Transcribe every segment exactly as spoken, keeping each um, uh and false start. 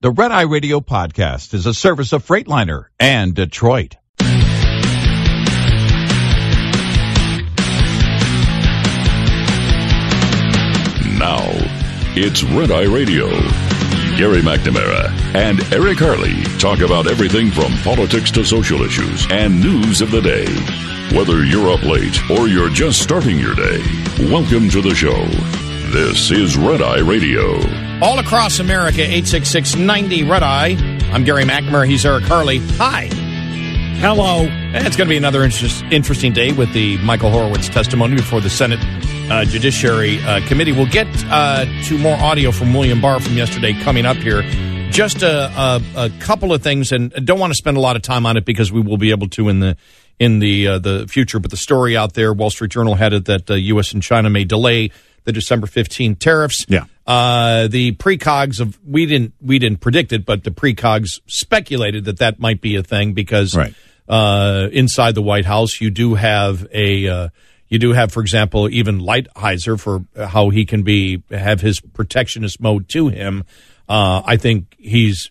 The Red Eye Radio podcast is a service of Freightliner and Detroit. Now, it's Red Eye Radio. Gary McNamara and Eric Harley talk about everything from politics to social issues and news of the day. Whether you're up late or you're just starting your day, welcome to the show. This is Red Eye Radio. All across America, eight six six, ninety, Red Eye. I'm Gary McNamara. He's Eric Harley. Hi. Hello. It's going to be another interest, interesting day with the Michael Horowitz testimony before the Senate uh, Judiciary uh, Committee. We'll get uh, to more audio from William Barr from yesterday coming up here. Just a, a, a couple of things, and I don't want to spend a lot of time on it because we will be able to in the in the uh, the future. But the story out there, Wall Street Journal had it that uh, U S and China may delay the December fifteenth tariffs. Yeah. Uh, the precogs of we didn't we didn't predict it, but the precogs speculated that that might be a thing because right. uh, inside the White House you do have a uh, you do have, for example, even Lighthizer for how he can be have his protectionist mode to him. Uh, I think he's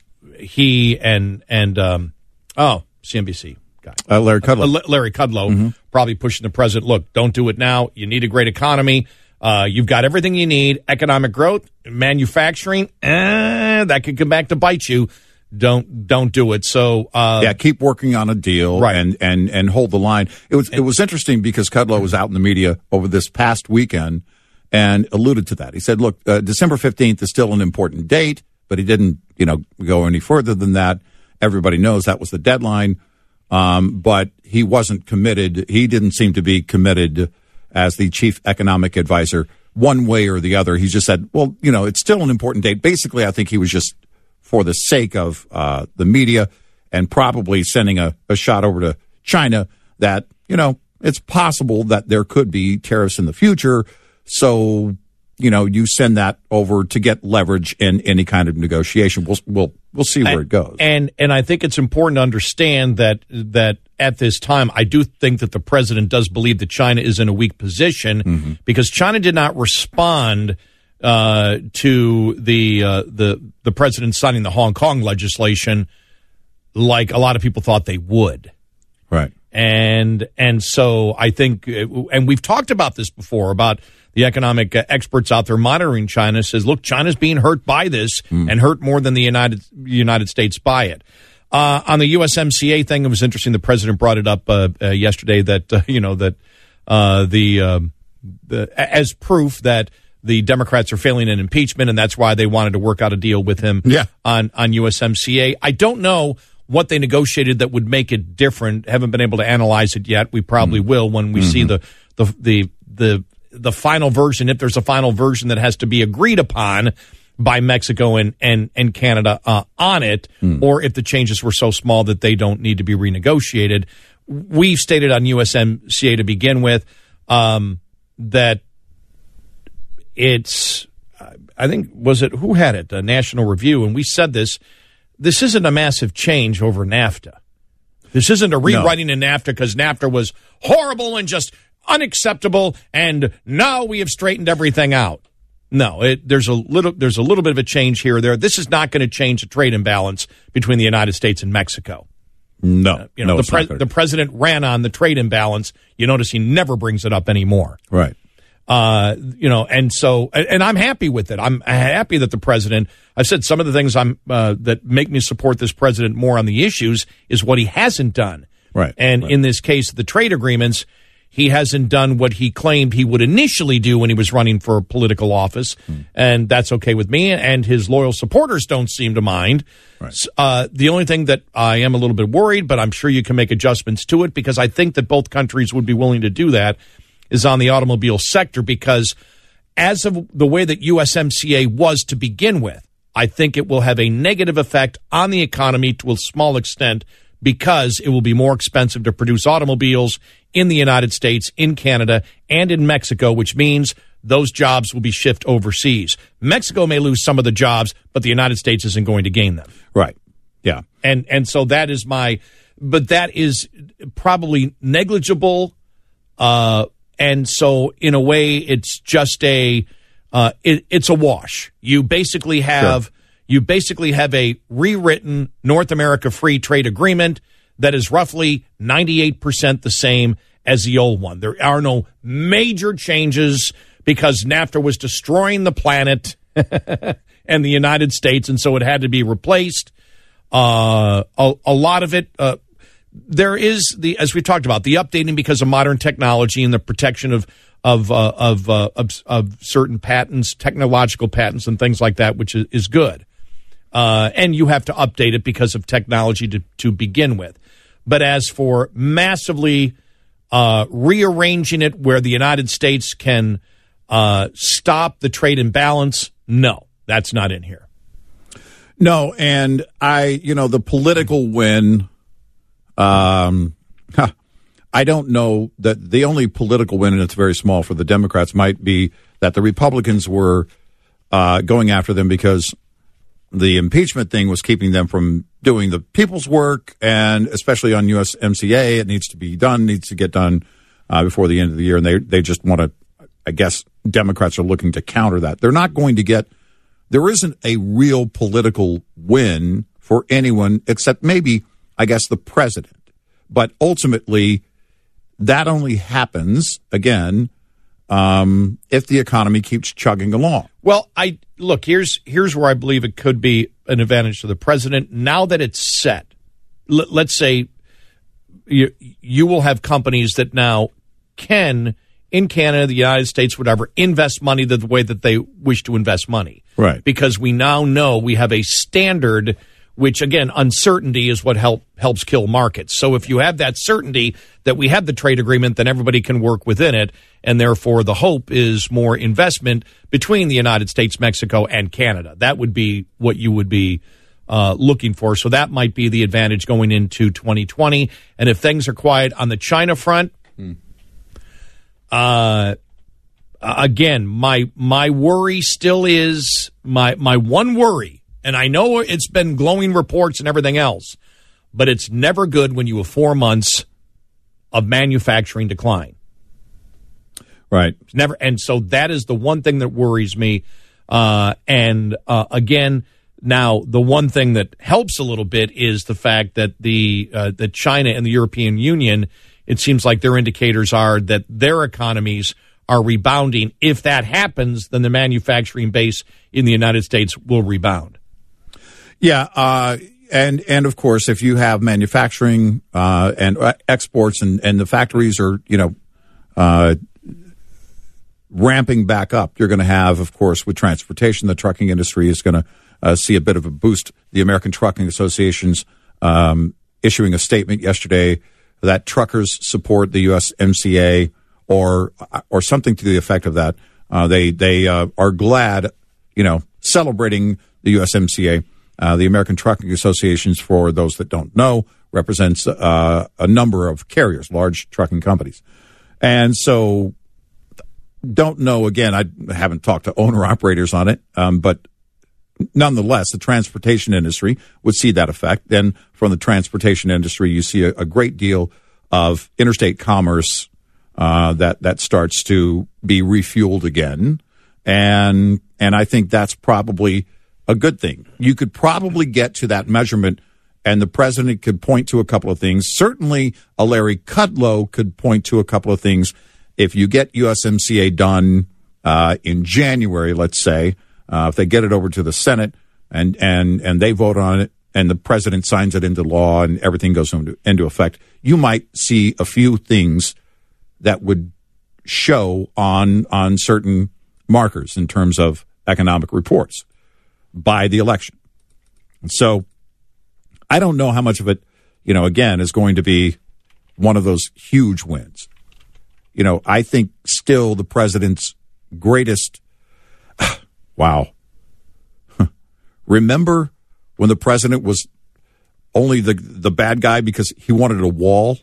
he and and um, oh C N B C guy uh, Larry Kudlow uh, Larry Kudlow mm-hmm. probably pushing the president. Look, don't do it now. You need a great economy. Uh, you've got everything you need, economic growth, manufacturing, eh, that could come back to bite you. Don't don't do it. So uh, yeah, keep working on a deal right. and, and, and hold the line. It was it was interesting because Kudlow was out in the media over this past weekend and alluded to that. He said, "Look, uh, December fifteenth is still an important date," but he didn't, you know, go any further than that. Everybody knows that was the deadline, um, but he wasn't committed. He didn't seem to be committed as the chief economic advisor one way or the other. He just said, well, you know, it's still an important date. Basically, I think he was just for the sake of uh, the media and probably sending a, a shot over to China that, you know, it's possible that there could be tariffs in the future. So, you know, you send that over to get leverage in any kind of negotiation. We'll we'll we'll see where and, it goes. And and I think it's important to understand that that at this time, I do think that the president does believe that China is in a weak position mm-hmm. because China did not respond uh, to the uh, the the president signing the Hong Kong legislation like a lot of people thought they would. Right. And and so I think, and we've talked about this before, about the economic uh, experts out there monitoring China says, look, China's being hurt by this mm. and hurt more than the United United States by it. Uh, on the U S M C A thing, it was interesting. The president brought it up uh, uh, yesterday that, uh, you know, that uh, the, uh, the as proof that the Democrats are failing in impeachment, and that's why they wanted to work out a deal with him yeah. on, on U S M C A. I don't know what they negotiated that would make it different. Haven't been able to analyze it yet. We probably mm. will when we mm-hmm. see the, the the the the final version, if there's a final version that has to be agreed upon by Mexico and and, and Canada uh, on it, mm. or if the changes were so small that they don't need to be renegotiated. We've stated on U S M C A to begin with um, that it's, I think, was it, who had it? A National Review, and we said this, this isn't a massive change over NAFTA. This isn't a rewriting no. in NAFTA because NAFTA was horrible and just unacceptable, and now we have straightened everything out. No, it, there's a little there's a little bit of a change here or there. This is not going to change the trade imbalance between the United States and Mexico. No, uh, you know, no, the, pre- the president ran on the trade imbalance. You notice he never brings it up anymore. Right. Uh, you know, and so, and I'm happy with it. I'm happy that the president, I've said some of the things I'm, uh, that make me support this president more on the issues is what he hasn't done. Right. And right. in this case, the trade agreements, he hasn't done what he claimed he would initially do when he was running for political office. Mm. And that's okay with me. And his loyal supporters don't seem to mind. Right. Uh, the only thing that I am a little bit worried, but I'm sure you can make adjustments to it because I think that both countries would be willing to do that, is on the automobile sector, because as of the way that U S M C A was to begin with, I think it will have a negative effect on the economy to a small extent because it will be more expensive to produce automobiles in the United States, in Canada, and in Mexico, which means those jobs will be shifted overseas. Mexico may lose some of the jobs, but the United States isn't going to gain them. Right. Yeah. And and so that is my, but that is probably negligible. Uh, and so in a way, it's just a, uh, it, it's a wash. You basically have, sure. You basically have a rewritten North America Free Trade Agreement that is roughly ninety-eight percent the same as the old one. There are no major changes because NAFTA was destroying the planet and the United States, and so it had to be replaced. Uh, a, a lot of it, uh, there is, the as we talked about, the updating because of modern technology and the protection of of uh, of, uh, of of certain patents, technological patents and things like that, which is, is good. Uh, and you have to update it because of technology to, to begin with. But as for massively uh, rearranging it where the United States can uh, stop the trade imbalance, no, that's not in here. No, and I, you know, the political win, um, huh, I don't know that the only political win, and it's very small for the Democrats, might be that the Republicans were uh, going after them because the impeachment thing was keeping them from doing the people's work, and especially on U S M C A, it needs to be done, needs to get done uh, before the end of the year, and they, they just want to, I guess, Democrats are looking to counter that. They're not going to get, there isn't a real political win for anyone except maybe, I guess, the president. But ultimately, that only happens, again, um, if the economy keeps chugging along. Well, I look, here's here's where I believe it could be an advantage to the president. Now that it's set, l- let's say you, you will have companies that now can, in Canada, the United States, whatever, invest money the way that they wish to invest money. Right. Because we now know we have a standard, which, again, uncertainty is what help, helps kill markets. So if you have that certainty that we have the trade agreement, then everybody can work within it, and therefore the hope is more investment between the United States, Mexico, and Canada. That would be what you would be uh, looking for. So that might be the advantage going into twenty twenty. And if things are quiet on the China front, hmm. uh, again, my my worry still is, my my one worry, and I know it's been glowing reports and everything else, but it's never good when you have four months of manufacturing decline. Right. It's never, and so that is the one thing that worries me. Uh, and uh, again, now the one thing that helps a little bit is the fact that the uh, that China and the European Union, it seems like their indicators are that their economies are rebounding. If that happens, then the manufacturing base in the United States will rebound. Yeah, uh, and and of course, if you have manufacturing uh, and exports, and, and the factories are, you know, uh, ramping back up, you're going to have, of course, with transportation, the trucking industry is going to uh, see a bit of a boost. The American Trucking Association's um, issuing a statement yesterday that truckers support the U S M C A, or or something to the effect of that. Uh, they they uh, are glad, you know, celebrating the U S M C A. Uh, the American Trucking Associations, for those that don't know, represents uh, a number of carriers, large trucking companies. And so, don't know, again, I haven't talked to owner-operators on it, um, but nonetheless, the transportation industry would see that effect. Then from the transportation industry, you see a, a great deal of interstate commerce uh, that, that starts to be refueled again. And and I think that's probably a good thing. You could probably get to that measurement, and the president could point to a couple of things. Certainly, a Larry Kudlow could point to a couple of things. If you get U S M C A done uh, in January, let's say, uh, if they get it over to the Senate and, and, and they vote on it, and the president signs it into law and everything goes into, into effect, you might see a few things that would show on on certain markers in terms of economic reports by the election. So I don't know how much of it, you know, again, is going to be one of those huge wins. You know, I think still the president's greatest, wow. Remember when the president was only the the bad guy because he wanted a wall?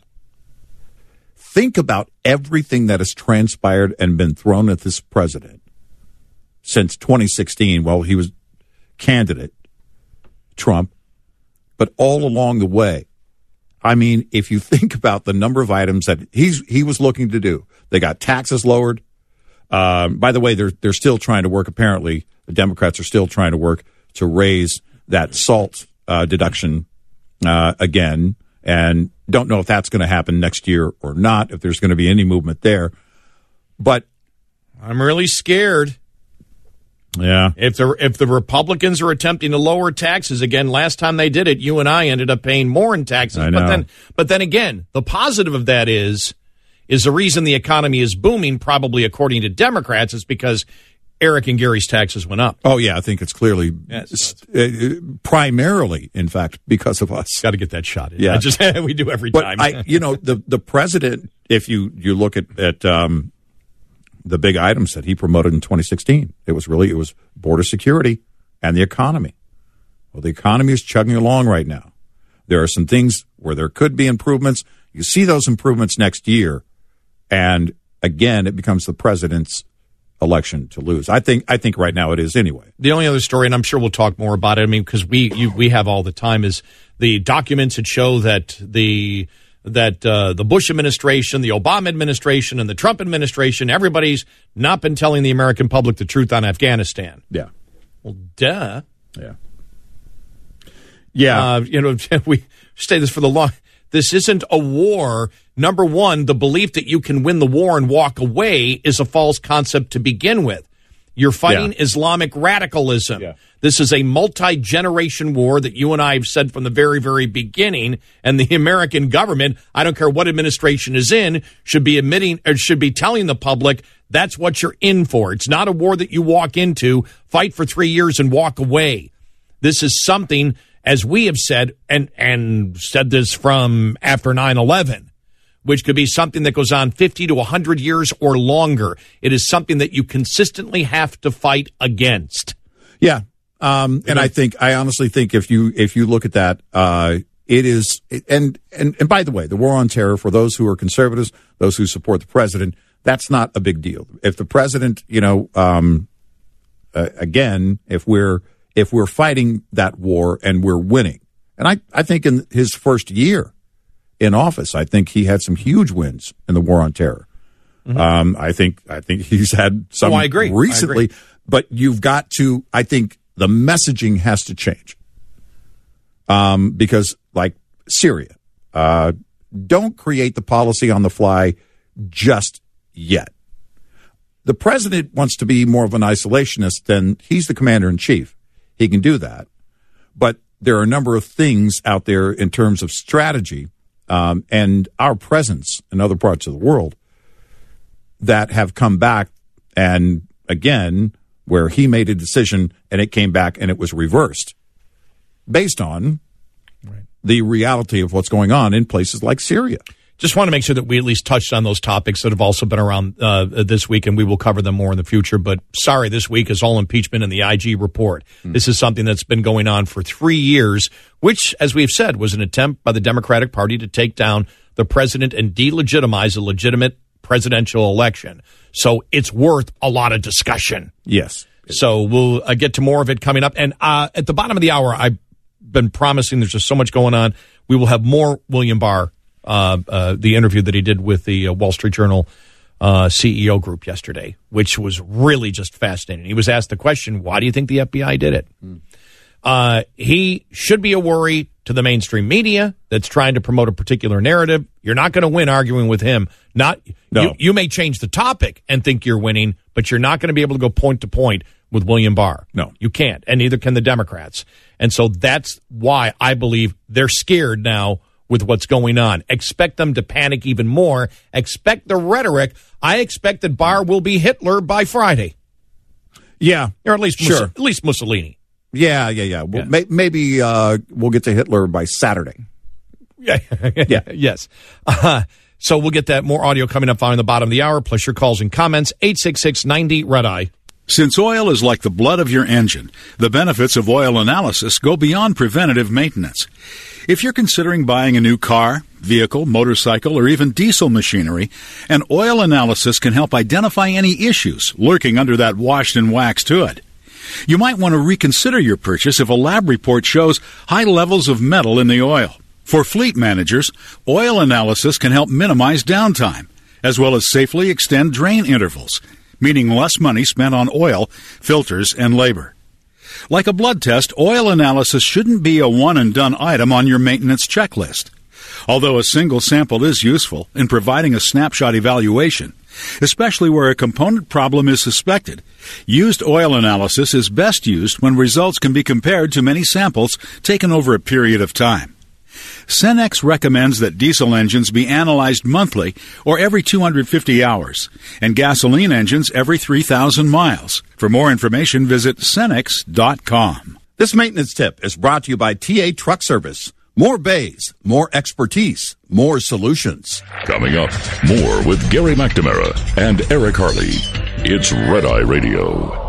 Think about everything that has transpired and been thrown at this president since twenty sixteen. Well, he was candidate, Trump, but all along the way. I mean, if you think about the number of items that he's he was looking to do, they got taxes lowered. Um, by the way, they're they're still trying to work. Apparently, the Democrats are still trying to work to raise that SALT uh, deduction uh, again, and don't know if that's going to happen next year or not, if there's going to be any movement there. But I'm really scared. Yeah. If the if the Republicans are attempting to lower taxes again, last time they did it, you and I ended up paying more in taxes. I know. But then but then again, the positive of that is is the reason the economy is booming, probably according to Democrats, is because Eric and Gary's taxes went up. Oh, yeah, I think it's clearly Yes, uh, primarily, in fact, because of us. Got to get that shot in. Yeah. I just we do every But time. I, you know, the the president, if you, you look at, at um, the big items that he promoted in twenty sixteen, it was really, it was border security and the economy. Well, the economy is chugging along right now. There are some things where there could be improvements. You see those improvements next year, and again, it becomes the president's election to lose. I think I think right now it is anyway. The only other story, and I'm sure we'll talk more about it, I mean, because we you, we have all the time, is the documents that show that the that uh, the Bush administration, the Obama administration, and the Trump administration, everybody's not been telling the American public the truth on Afghanistan. Yeah. Well, duh. Yeah. Yeah. Uh, you know, we say this for the long. This isn't a war. Number one, the belief that you can win the war and walk away is a false concept to begin with. You're fighting Yeah. Islamic radicalism. Yeah. This is a multi-generation war that you and I have said from the very, very beginning. And the American government, I don't care what administration is in, should be admitting or should be telling the public that's what you're in for. It's not a war that you walk into, fight for three years and walk away. This is something, as we have said, and, and said this from after nine eleven, which could be something that goes on fifty to one hundred years or longer. It is something that you consistently have to fight against. Yeah. Um, and I think, I honestly think if you, if you look at that, uh, it is, and, and, and by the way, the war on terror, for those who are conservatives, those who support the president, that's not a big deal. If the president, you know, um, uh, again, if we're, if we're fighting that war and we're winning, and I, I think in his first year in office, I think he had some huge wins in the war on terror. Mm-hmm. Um, I think, I think he's had some oh, I agree. recently, I agree. But you've got to, I think the messaging has to change. Um, because like Syria, uh, don't create the policy on the fly just yet. The president wants to be more of an isolationist than he's the commander in chief. He can do that. But there are a number of things out there in terms of strategy, um, and our presence in other parts of the world that have come back, and again, where he made a decision and it came back and it was reversed based on right. the reality of what's going on in places like Syria. Just want to make sure that we at least touched on those topics that have also been around uh, this week, and we will cover them more in the future. But sorry, this week is all impeachment and the I G report. Mm. This is something that's been going on for three years, which, as we've said, was an attempt by the Democratic Party to take down the president and delegitimize a legitimate presidential election. So it's worth a lot of discussion. Yes. So we'll uh, get to more of it coming up. And uh, at the bottom of the hour, I've been promising, there's just so much going on. We will have more William Barr. Uh, uh, the interview that he did with the uh, Wall Street Journal uh, C E O group yesterday, which was really just fascinating. He was asked the question, why do you think the F B I did it? Mm. Uh, he should be a worry to the mainstream media that's trying to promote a particular narrative. You're not going to win arguing with him. Not no. you, you may change the topic and think you're winning, but you're not going to be able to go point to point with William Barr. No. You can't, and neither can the Democrats. And so that's why I believe they're scared now with what's going on. Expect them to panic even more. Expect the rhetoric. I expect that Barr will be Hitler by Friday. Yeah. Or at least sure. Mus- at least Mussolini. Yeah, yeah, yeah. Well, yeah. May- maybe uh, we'll get to Hitler by Saturday. Yeah. yeah. Yes. Uh, so we'll get that more audio coming up following the bottom of the hour, plus your calls and comments. eight six six ninety Red Eye. Since oil is like the blood of your engine, the benefits of oil analysis go beyond preventative maintenance. If you're considering buying a new car, vehicle, motorcycle, or even diesel machinery, an oil analysis can help identify any issues lurking under that washed and waxed hood. You might want to reconsider your purchase if a lab report shows high levels of metal in the oil. For fleet managers, oil analysis can help minimize downtime, as well as safely extend drain intervals, meaning less money spent on oil, filters, and labor. Like a blood test, oil analysis shouldn't be a one-and-done item on your maintenance checklist. Although a single sample is useful in providing a snapshot evaluation, especially where a component problem is suspected, used oil analysis is best used when results can be compared to many samples taken over a period of time. Cenex recommends that diesel engines be analyzed monthly or every two hundred fifty hours, and gasoline engines every three thousand miles. For more information, visit Cenex dot com. This maintenance tip is brought to you by T A Truck Service. More bays, more expertise, more solutions. Coming up, more with Gary McNamara and Eric Harley. It's Red Eye Radio.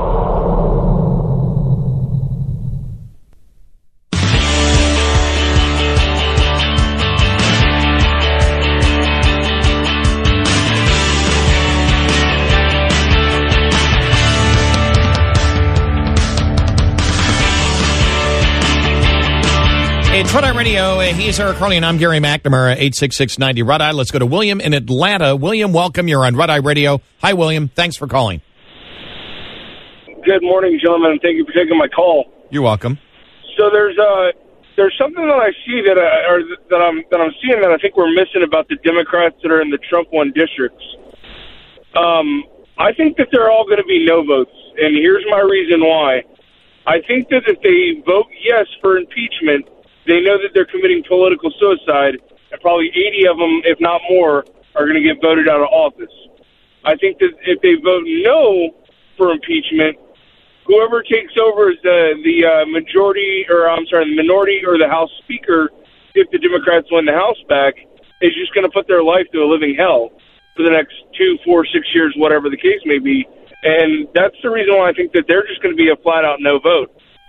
It's Red Eye Radio. He's Eric Harley, and I'm Gary McNamara, eight six six ninety Red Eye. Let's go to William in Atlanta. William, welcome. You're on Red Eye Radio. Hi, William. Thanks for calling. Good morning, gentlemen, and thank you for taking my call. You're welcome. So there's uh, there's something that I see that I, or that I'm that I'm seeing that I think we're missing about the Democrats that are in the Trump won districts. Um, I think that they're all going to be no votes, and here's my reason why. I think that if they vote yes for impeachment, they know that they're committing political suicide, and probably eighty of them, if not more, are going to get voted out of office. I think that if they vote no for impeachment, whoever takes over as the the uh, majority, or I'm sorry, the minority or the House Speaker, if the Democrats win the House back, is just going to put their life to a living hell for the next two, four, six years, whatever the case may be. And that's the reason why I think that they're just going to be a flat-out no vote.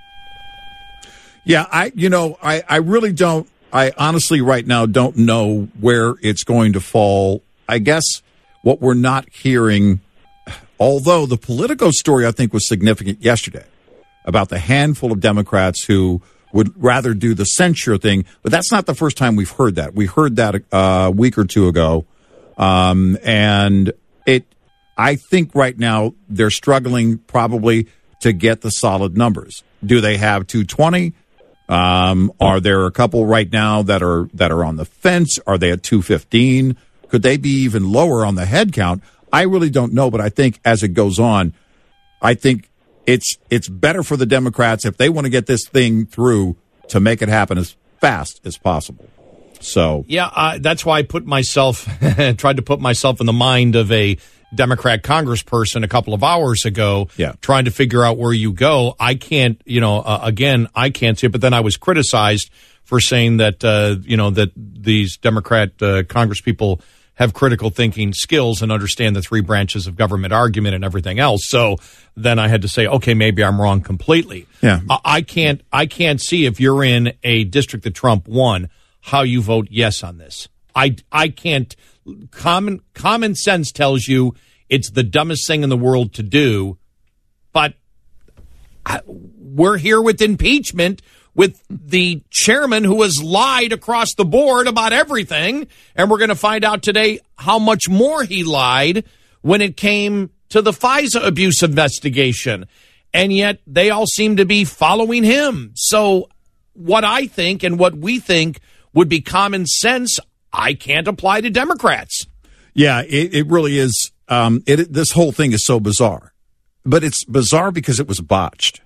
Yeah, I, you know, I, I really don't, I honestly right now don't know where it's going to fall. I guess what we're not hearing, although the Politico story I think was significant yesterday about the handful of Democrats who would rather do the censure thing, but that's not the first time we've heard that. We heard that uh, a week or two ago. Um, and it, I think right now they're struggling probably to get the solid numbers. Do they have two twenty? Um, are there a couple right now that are that are on the fence? Are they at two fifteen? Could they be even lower on the head count? I really don't know, but I think as it goes on, I think it's it's better for the Democrats if they want to get this thing through to make it happen as fast as possible. So yeah, uh, that's why I put myself tried to put myself in the mind of a Democrat congressperson a couple of hours ago, yeah. trying to figure out where you go. I can't, you know, uh, again, I can't see it. But then I was criticized for saying that, uh, you know, that these Democrat uh, congresspeople have critical thinking skills and understand the three branches of government argument and everything else. So then I had to say, okay, maybe I'm wrong completely. Yeah. I, I can't, I can't see if you're in a district that Trump won, how you vote yes on this. I, I can't. Common common sense tells you it's the dumbest thing in the world to do, but I, we're here with impeachment with the chairman who has lied across the board about everything, and we're going to find out today how much more he lied when it came to the FISA abuse investigation, and yet they all seem to be following him. So what I think and what we think would be common sense, I can't apply to Democrats. Yeah, it, it really is. Um, it, this whole thing is so bizarre. But it's bizarre because it was botched.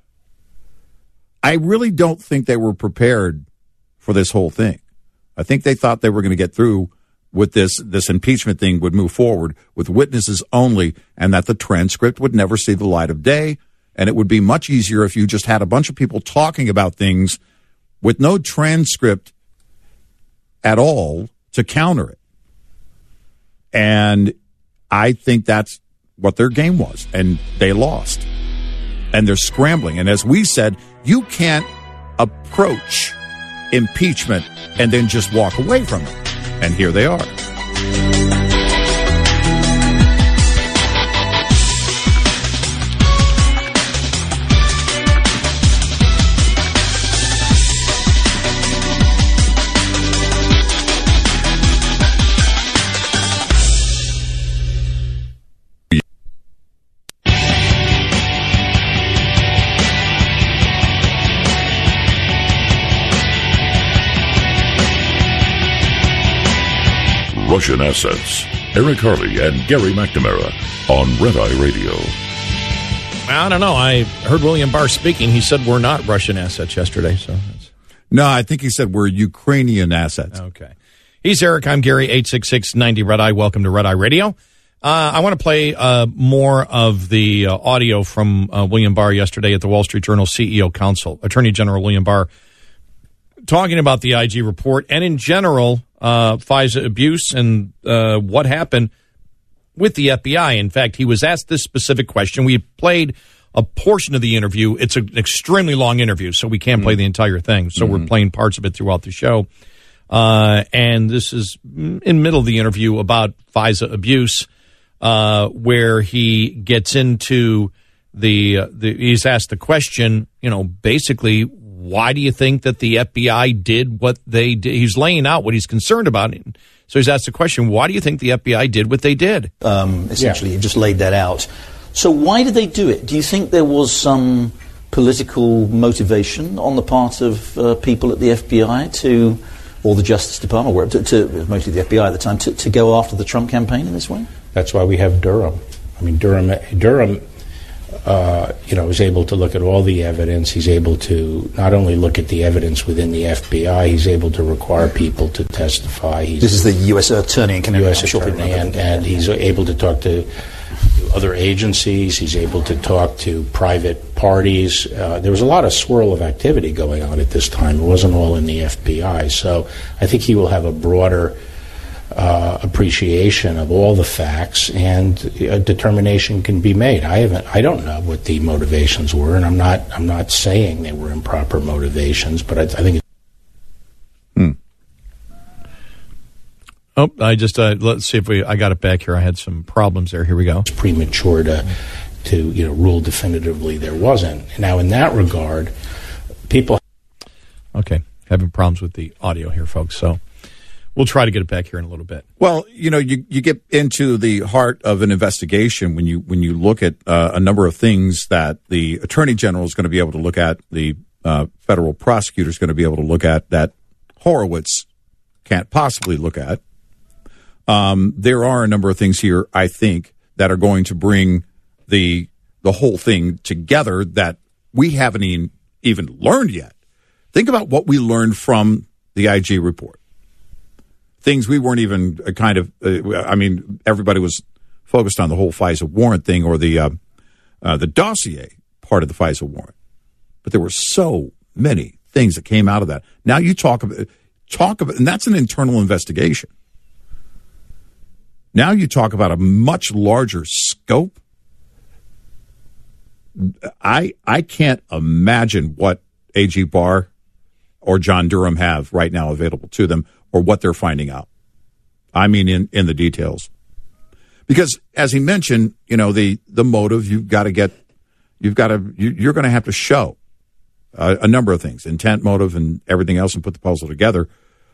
I really don't think they were prepared for this whole thing. I think they thought they were going to get through with this, this impeachment thing would move forward with witnesses only, and that the transcript would never see the light of day. And it would be much easier if you just had a bunch of people talking about things with no transcript at all to counter it. And I think that's what their game was. And they lost. And they're scrambling. And as we said, you can't approach impeachment and then just walk away from it. And here they are. Russian assets. Eric Harley and Gary McNamara on Red Eye Radio. I don't know. I heard William Barr speaking. He said we're not Russian assets yesterday. So that's... No, I think he said we're Ukrainian assets. Okay. He's Eric. I'm Gary. eight six six, ninety Red Eye. Welcome to Red Eye Radio. Uh, I want to play uh, more of the uh, audio from uh, William Barr yesterday at the Wall Street Journal C E O Council. Attorney General William Barr talking about the I G report and in general uh, FISA abuse and uh, what happened with the F B I. In fact, he was asked this specific question. We played a portion of the interview. It's an extremely long interview, so we can't mm-hmm. play the entire thing. So mm-hmm. we're playing parts of it throughout the show. Uh, and this is in the middle of the interview about FISA abuse, uh, where he gets into the, uh, the, he's asked the question, you know, basically, why do you think that the F B I did what they did? He's laying out what he's concerned about. So he's asked the question, why do you think the F B I did what they did? Um, essentially, yeah. You just laid that out. So why did they do it? Do you think there was some political motivation on the part of uh, people at the F B I to... or the Justice Department, or to, to, mostly the F B I at the time, to, to go after the Trump campaign in this way? That's why we have Durham. I mean, Durham, Durham, uh, you know, is able to look at all the evidence. He's able to not only look at the evidence within the F B I, he's able to require people to testify. He's this is the U S Attorney in Connecticut. U S Attorney, and, and he's able to talk to other agencies. He's able to talk to private parties. Uh, there was a lot of swirl of activity going on at this time. It wasn't all in the F B I. So I think he will have a broader uh, appreciation of all the facts, and a determination can be made. I haven't. I don't know what the motivations were, and I'm not. I'm not saying they were improper motivations, but I, I think. It's hmm. Oh, I just, uh, let's see if we, I got it back here. I had some problems there. Here we go. It's premature to, to, you know, rule definitively there wasn't. Now, in that regard, people. Okay. Having problems with the audio here, folks. So we'll try to get it back here in a little bit. Well, you know, you, you get into the heart of an investigation when you, when you look at uh, a number of things that the Attorney General is going to be able to look at, the uh, federal prosecutor is going to be able to look at, that Horowitz can't possibly look at. Um, there are a number of things here, I think, that are going to bring the the whole thing together that we haven't even, even learned yet. Think about what we learned from the I G report. Things we weren't even kind of, uh, I mean, everybody was focused on the whole FISA warrant thing or the uh, uh, the dossier part of the FISA warrant. But there were so many things that came out of that. Now you talk about, talk about, and that's an internal investigation. Now you talk about a much larger scope. I I can't imagine what A G Barr or John Durham have right now available to them, or what they're finding out. I mean, in, in the details. Because as he mentioned, you know, the, the motive, you've got to get, you've got to, you, you're going to have to show a, a number of things, intent, motive, and everything else, and put the puzzle together.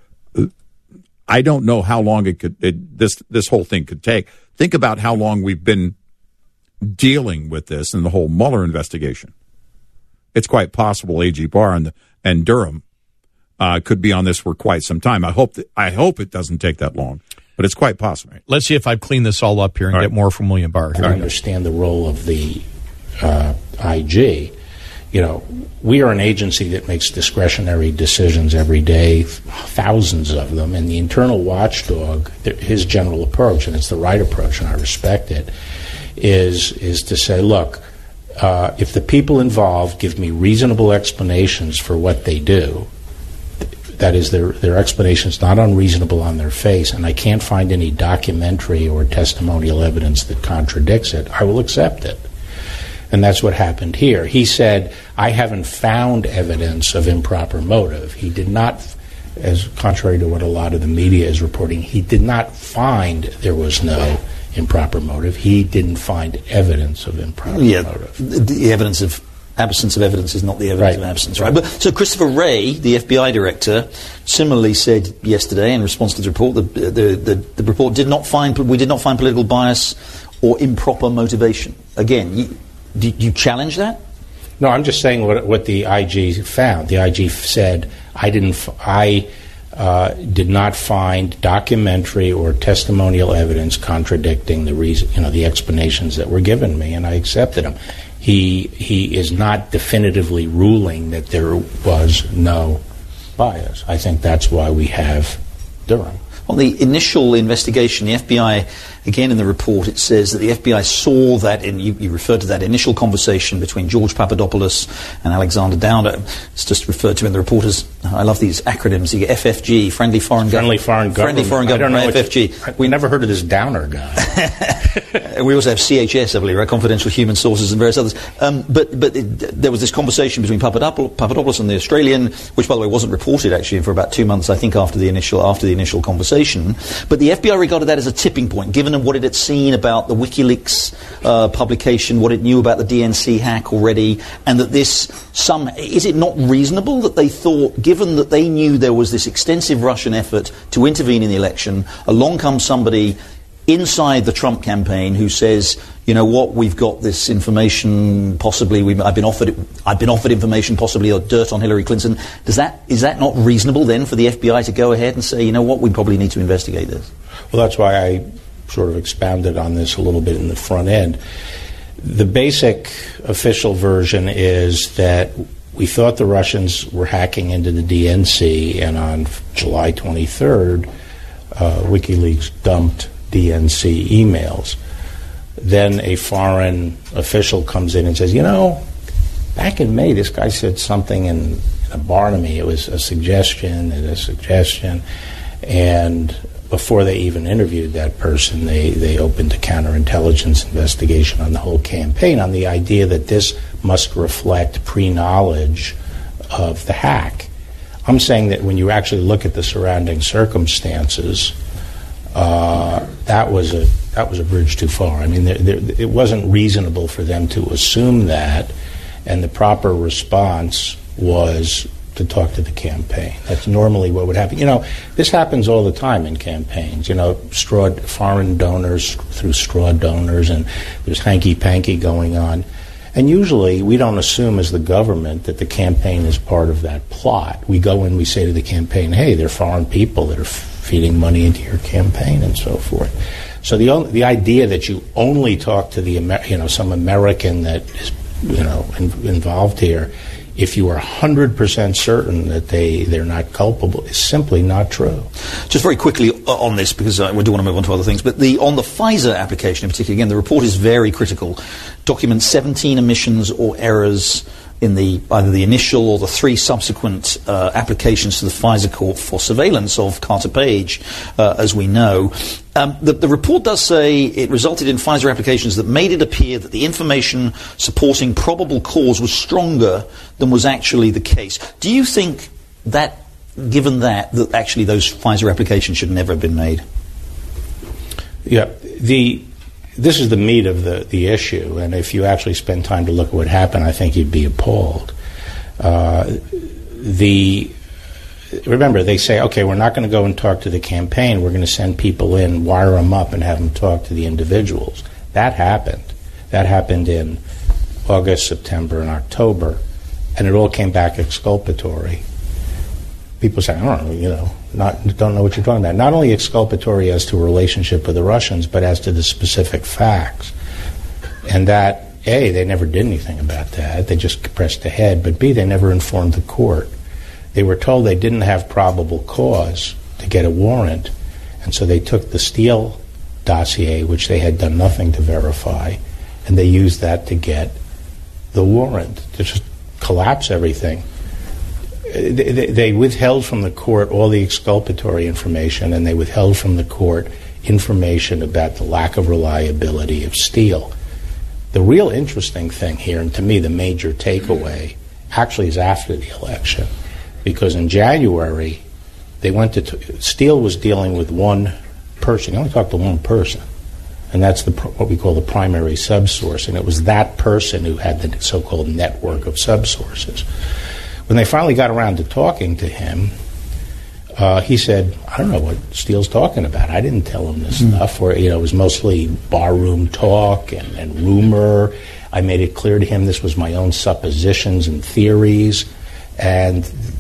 I don't know how long it could it, this this whole thing could take. Think about how long we've been dealing with this and the whole Mueller investigation. It's quite possible A G Barr and, and Durham uh, could be on this for quite some time. I hope that, I hope it doesn't take that long, but it's quite possible. Let's see if I've cleaned this all up here and all get right. more from William Barr. Here I understand the role of the uh, I G. You know, we are an agency that makes discretionary decisions every day, thousands of them, and the internal watchdog, his general approach, and it's the right approach, and I respect it, is is to say, look, uh, if the people involved give me reasonable explanations for what they do, that is, their, their explanation's not unreasonable on their face, and I can't find any documentary or testimonial evidence that contradicts it, I will accept it. And that's what happened here. He said, I haven't found evidence of improper motive. He did not, as contrary to what a lot of the media is reporting, he did not find there was no improper motive. He didn't find evidence of improper yeah, motive. The evidence of absence of evidence is not the evidence right. of absence, right? But so Christopher Wray, the F B I director, similarly said yesterday in response to the report, the the, the, the report did not find we did not find political bias or improper motivation. Again, you, do you challenge that? No, I'm just saying what what the I G found. The I G said I didn't. F- I uh, did not find documentary or testimonial evidence contradicting the reason, you know, the explanations that were given me, and I accepted them. He he is not definitively ruling that there was no bias. I think that's why we have Durham. On the initial investigation, the F B I, again in the report, it says that the F B I saw that, and you, you referred to that initial conversation between George Papadopoulos and Alexander Downer. It's just referred to in the report as, I love these acronyms, you get F F G, Friendly Foreign Friendly Government. Foreign Government. Friendly Foreign Government, I don't know F F G. What, we never heard of this Downer guy. We also have C H S, I believe, right? Confidential Human Sources and various others. Um, but but it, there was this conversation between Papadopoulos, Papadopoulos and the Australian, which, by the way, wasn't reported, actually, for about two months, I think, after the initial after the initial conversation. But the F B I regarded that as a tipping point, given what it had seen about the WikiLeaks uh, publication, what it knew about the D N C hack already, and that this, some, is it not reasonable that they thought, given that they knew there was this extensive Russian effort to intervene in the election, along comes somebody inside the Trump campaign who says, you know what, we've got this information, possibly, we've, I've been offered, I've been offered information, possibly, or dirt on Hillary Clinton. Does that, is that not reasonable then for the F B I to go ahead and say, you know what, we probably need to investigate this? Well, that's why I sort of expounded on this a little bit in the front end. The basic official version is that we thought the Russians were hacking into the D N C, and on July twenty-third, uh, WikiLeaks dumped D N C emails. Then a foreign official comes in and says, you know, back in May, this guy said something in, in a bar to me. It was a suggestion and a suggestion. And before they even interviewed that person, they, they opened a counterintelligence investigation on the whole campaign on the idea that this must reflect pre-knowledge of the hack. I'm saying that when you actually look at the surrounding circumstances, uh, that was a that was a bridge too far. I mean, there, there, it wasn't reasonable for them to assume that, and the proper response was to talk to the campaign. That's normally what would happen. You know, this happens all the time in campaigns. You know, straw foreign donors through straw donors, and there's hanky-panky going on. And usually we don't assume as the government that the campaign is part of that plot. We go in, we say to the campaign, hey, they're foreign people that are f- feeding money into your campaign and so forth. So the only, the idea that you only talk to the Amer- you know some American that is you know in, involved here, if you are one hundred percent certain that they, they're not culpable, is simply not true. Just very quickly on this, because uh, we do want to move on to other things, but the on the Pfizer application in particular, again, the report is very critical. Documents seventeen omissions or errors in the either the initial or the three subsequent uh, applications to the Pfizer court for surveillance of Carter Page, uh, as we know. Um, the, the report does say it resulted in Pfizer applications that made it appear that the information supporting probable cause was stronger than was actually the case. Do you think that, given that, that actually those Pfizer applications should never have been made? Yeah, the this is the meat of the, the issue, and if you actually spend time to look at what happened, I think you'd be appalled. Uh, the Remember, they say, okay, we're not going to go and talk to the campaign. We're going to send people in, wire them up, and have them talk to the individuals. That happened. That happened in August, September, and October, and it all came back exculpatory. People say, I don't know, you know, not, don't know what you're talking about. Not only exculpatory as to a relationship with the Russians, but as to the specific facts. And that, A, they never did anything about that. They just pressed ahead. But B, they never informed the court. They were told they didn't have probable cause to get a warrant, and so they took the Steele dossier, which they had done nothing to verify, and they used that to get the warrant, to just collapse everything. They, they, they withheld from the court all the exculpatory information, and they withheld from the court information about the lack of reliability of Steele. The real interesting thing here, and to me the major takeaway, actually is after the election. Because in January, they went to t- Steele was dealing with one person. He only talked to one person, and that's the pr- what we call the primary subsource. And it was that person who had the so-called network of subsources. When they finally got around to talking to him, uh, he said, "I don't know what Steele's talking about. I didn't tell him this mm-hmm. stuff. Or you know, it was mostly barroom talk and, and rumor. I made it clear to him this was my own suppositions and theories." And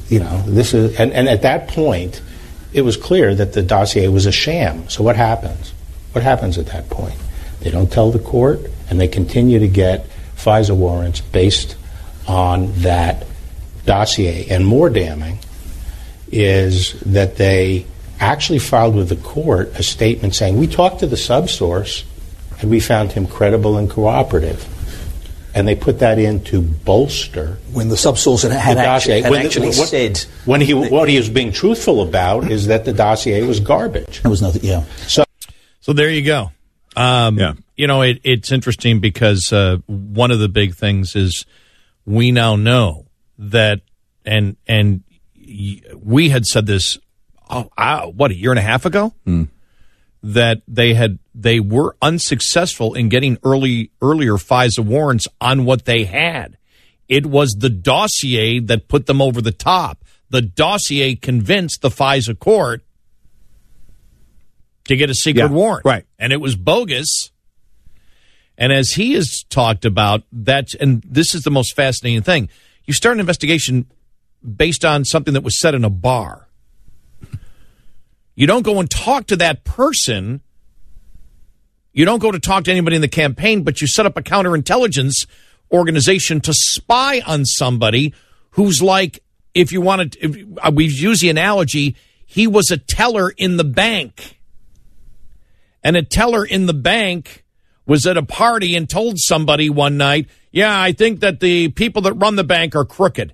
you know, this is, and, and at that point, it was clear that the dossier was a sham. So what happens? What happens at that point? They don't tell the court, and they continue to get FISA warrants based on that dossier. And more damning is that they actually filed with the court a statement saying, we talked to the subsource, and we found him credible and cooperative. And they put that in to bolster when the subsource had, had actually, had when actually the, what, said when he what he was being truthful about is that the dossier was garbage. There was nothing. Yeah. So, so there you go. Um, yeah. You know, it, it's interesting because uh, one of the big things is we now know that, and and we had said this, oh, uh, what, a year and a half ago, mm. that they had they were unsuccessful in getting early earlier FISA warrants on what they had. It was the dossier that put them over the top. The dossier convinced the FISA court to get a secret yeah, warrant. Right. And it was bogus. And as he has talked about, that, and this is the most fascinating thing, you start an investigation based on something that was said in a bar. You don't go and talk to that person. You don't go to talk to anybody in the campaign, but you set up a counterintelligence organization to spy on somebody who's like, if you wanted, if, uh, we use the analogy, he was a teller in the bank. And a teller in the bank was at a party and told somebody one night, yeah, I think that the people that run the bank are crooked.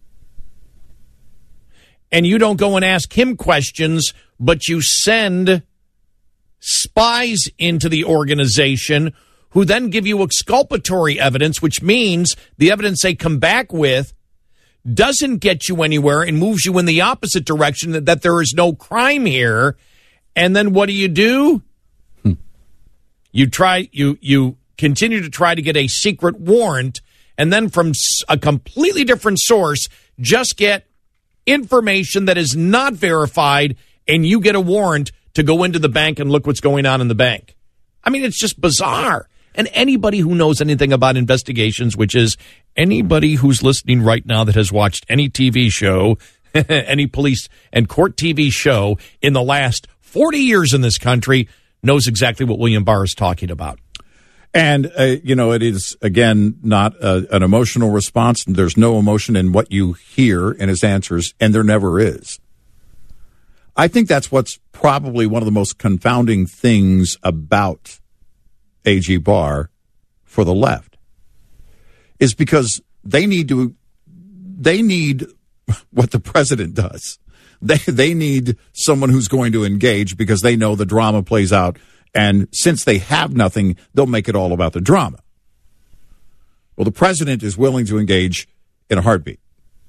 And you don't go and ask him questions, but you send spies into the organization who then give you exculpatory evidence, which means the evidence they come back with doesn't get you anywhere and moves you in the opposite direction, that, that there is no crime here. And then what do you do? Hmm. You try, you, you continue to try to get a secret warrant, and then from a completely different source, just get information that is not verified, and you get a warrant to go into the bank and look what's going on in the bank. I mean, it's just bizarre. And anybody who knows anything about investigations, which is anybody who's listening right now that has watched any T V show, any police and court T V show in the last forty years in this country, knows exactly what William Barr is talking about. And, uh, you know, it is, again, not a, an emotional response. There's no emotion in what you hear in his answers, and there never is. I think that's what's probably one of the most confounding things about A G Barr for the left, is because they need to, they need what the president does. They, they need someone who's going to engage because they know the drama plays out. And since they have nothing, they'll make it all about the drama. Well, the president is willing to engage in a heartbeat.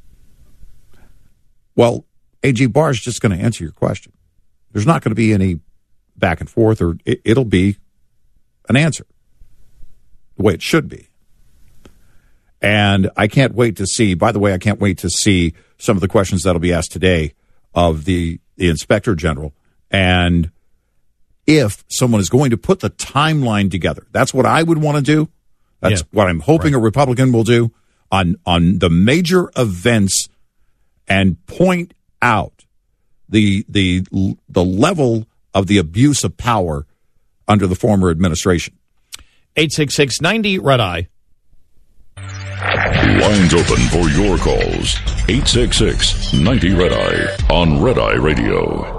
Well, A G Barr is just going to answer your question. There's not going to be any back and forth, or it, it'll be an answer the way it should be. And I can't wait to see, by the way, I can't wait to see some of the questions that'll be asked today of the, the Inspector General. And if someone is going to put the timeline together, that's what I would want to do. That's yeah, what I'm hoping right. a Republican will do on, on the major events, and point out the the the level of the abuse of power under the former administration. eight six six ninety Red Eye. Lines open for your calls. eight six six ninety Red Eye on Red Eye Radio.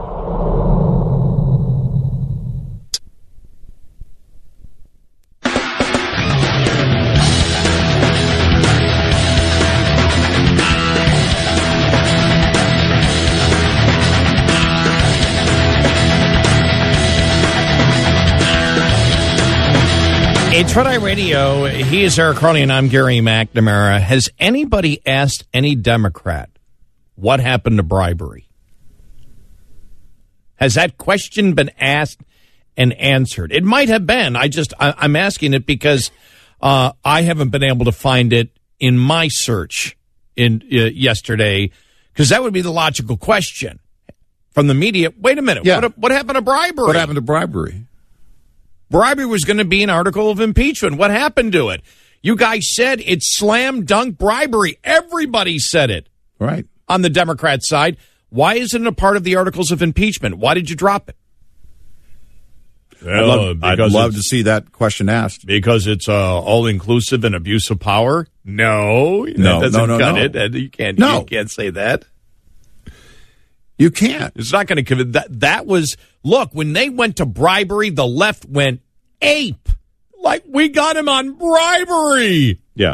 It's Red Eye Radio. He is Eric Carly, and I'm Gary McNamara. Has anybody asked any Democrat what happened to bribery? Has that question been asked and answered? It might have been. I just, I, I'm asking it because uh, I haven't been able to find it in my search in uh, yesterday, because that would be the logical question from the media. Wait a minute. Yeah. What, what happened to bribery? What happened to bribery? Bribery was going to be an article of impeachment. What happened to it? You guys said it's slam dunk bribery. Everybody said it. Right. on the Democrat side. Why isn't it a part of the articles of impeachment? Why did you drop it? I'd love, I'd love to see that question asked. Because it's uh, all-inclusive and abuse of power? No. No, that doesn't no, no, cut no. it. You can't, no. you can't say that. You can't. It's not going to convince. That, that was, look, when they went to bribery, the left went ape. Like, we got him on bribery. Yeah.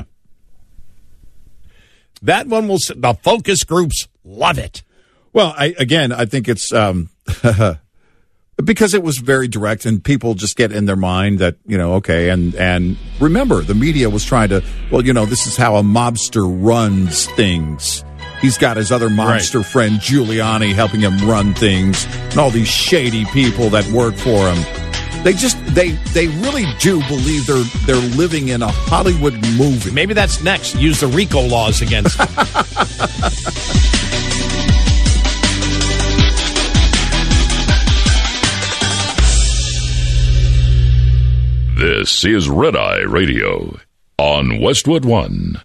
That one will, the focus groups love it. Well, I, again, I think it's um, because it was very direct, and people just get in their mind that, you know, okay, and, and remember, the media was trying to, well, you know, this is how a mobster runs things. He's got his other mobster right. friend, Giuliani, helping him run things, and all these shady people that work for him. They just, they they really do believe they're they're living in a Hollywood movie. Maybe that's next. Use the RICO laws against them. This is Red Eye Radio on Westwood One.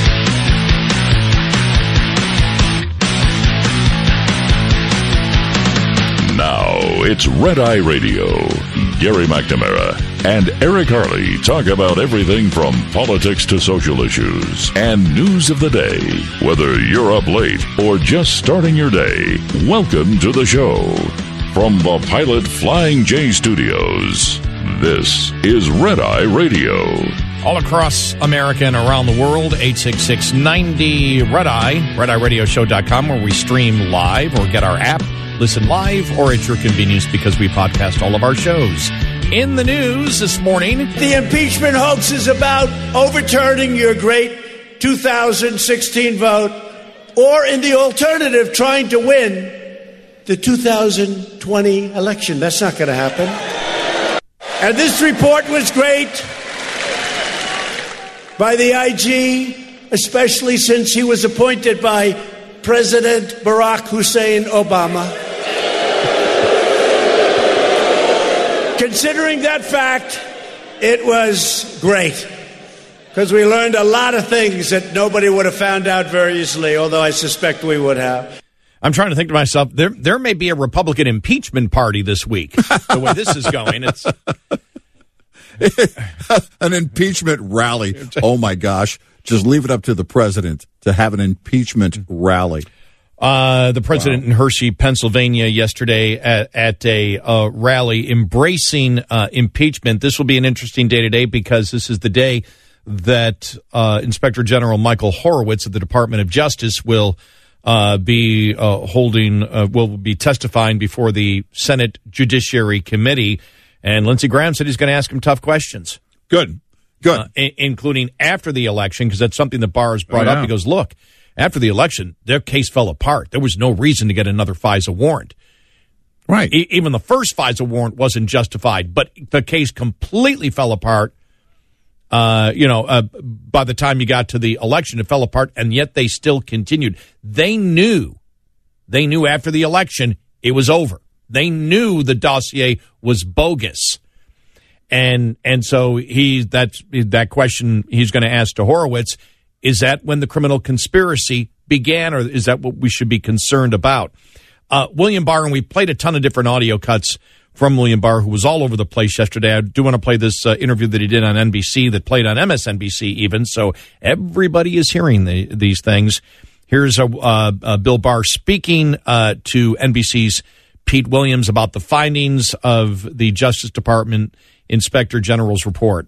Now it's Red Eye Radio. Gary McNamara and Eric Harley talk about everything from politics to social issues and news of the day. Whether you're up late or just starting your day, welcome to the show. From the Pilot Flying J Studios, this is Red Eye Radio. All across America and around the world, eight six six, ninety, Red Eye, red eye radio show dot com, where we stream live or get our app. Listen live or at your convenience because we podcast all of our shows. In the news this morning, the impeachment hoax is about overturning your great two thousand sixteen vote, or in the alternative, trying to win the two thousand twenty election. That's not going to happen. And this report was great by the I G, especially since he was appointed by President Barack Hussein Obama. Considering that fact, it was great, because we learned a lot of things that nobody would have found out very easily, although I suspect we would have. I'm trying to think to myself, there there may be a Republican impeachment party this week. The way this is going, it's an impeachment rally. Oh, my gosh. Just leave it up to the president to have an impeachment rally. Uh, the president wow. in Hershey, Pennsylvania, yesterday at, at a uh, rally embracing uh, impeachment. This will be an interesting day today because this is the day that uh, Inspector General Michael Horowitz of the Department of Justice will uh, be uh, holding, uh, will be testifying before the Senate Judiciary Committee. And Lindsey Graham said he's going to ask him tough questions. Good. Good. Uh, I- including after the election, because that's something that Barr has brought oh, yeah. up. He goes, look, after the election, their case fell apart. There was no reason to get another FISA warrant. Right. E- even the first FISA warrant wasn't justified, but the case completely fell apart. Uh, you know, uh, by the time you got to the election, it fell apart, and yet they still continued. They knew, they knew after the election it was over. They knew the dossier was bogus. And and so he that's that question he's going to ask to Horowitz, is that when the criminal conspiracy began, or is that what we should be concerned about? Uh, William Barr, and we played a ton of different audio cuts from William Barr, who was all over the place yesterday. I do want to play this uh, interview that he did on N B C that played on M S N B C even, so everybody is hearing the, these things. Here's a, uh, uh, Bill Barr speaking uh, to N B C's Pete Williams about the findings of the Justice Department Inspector General's report.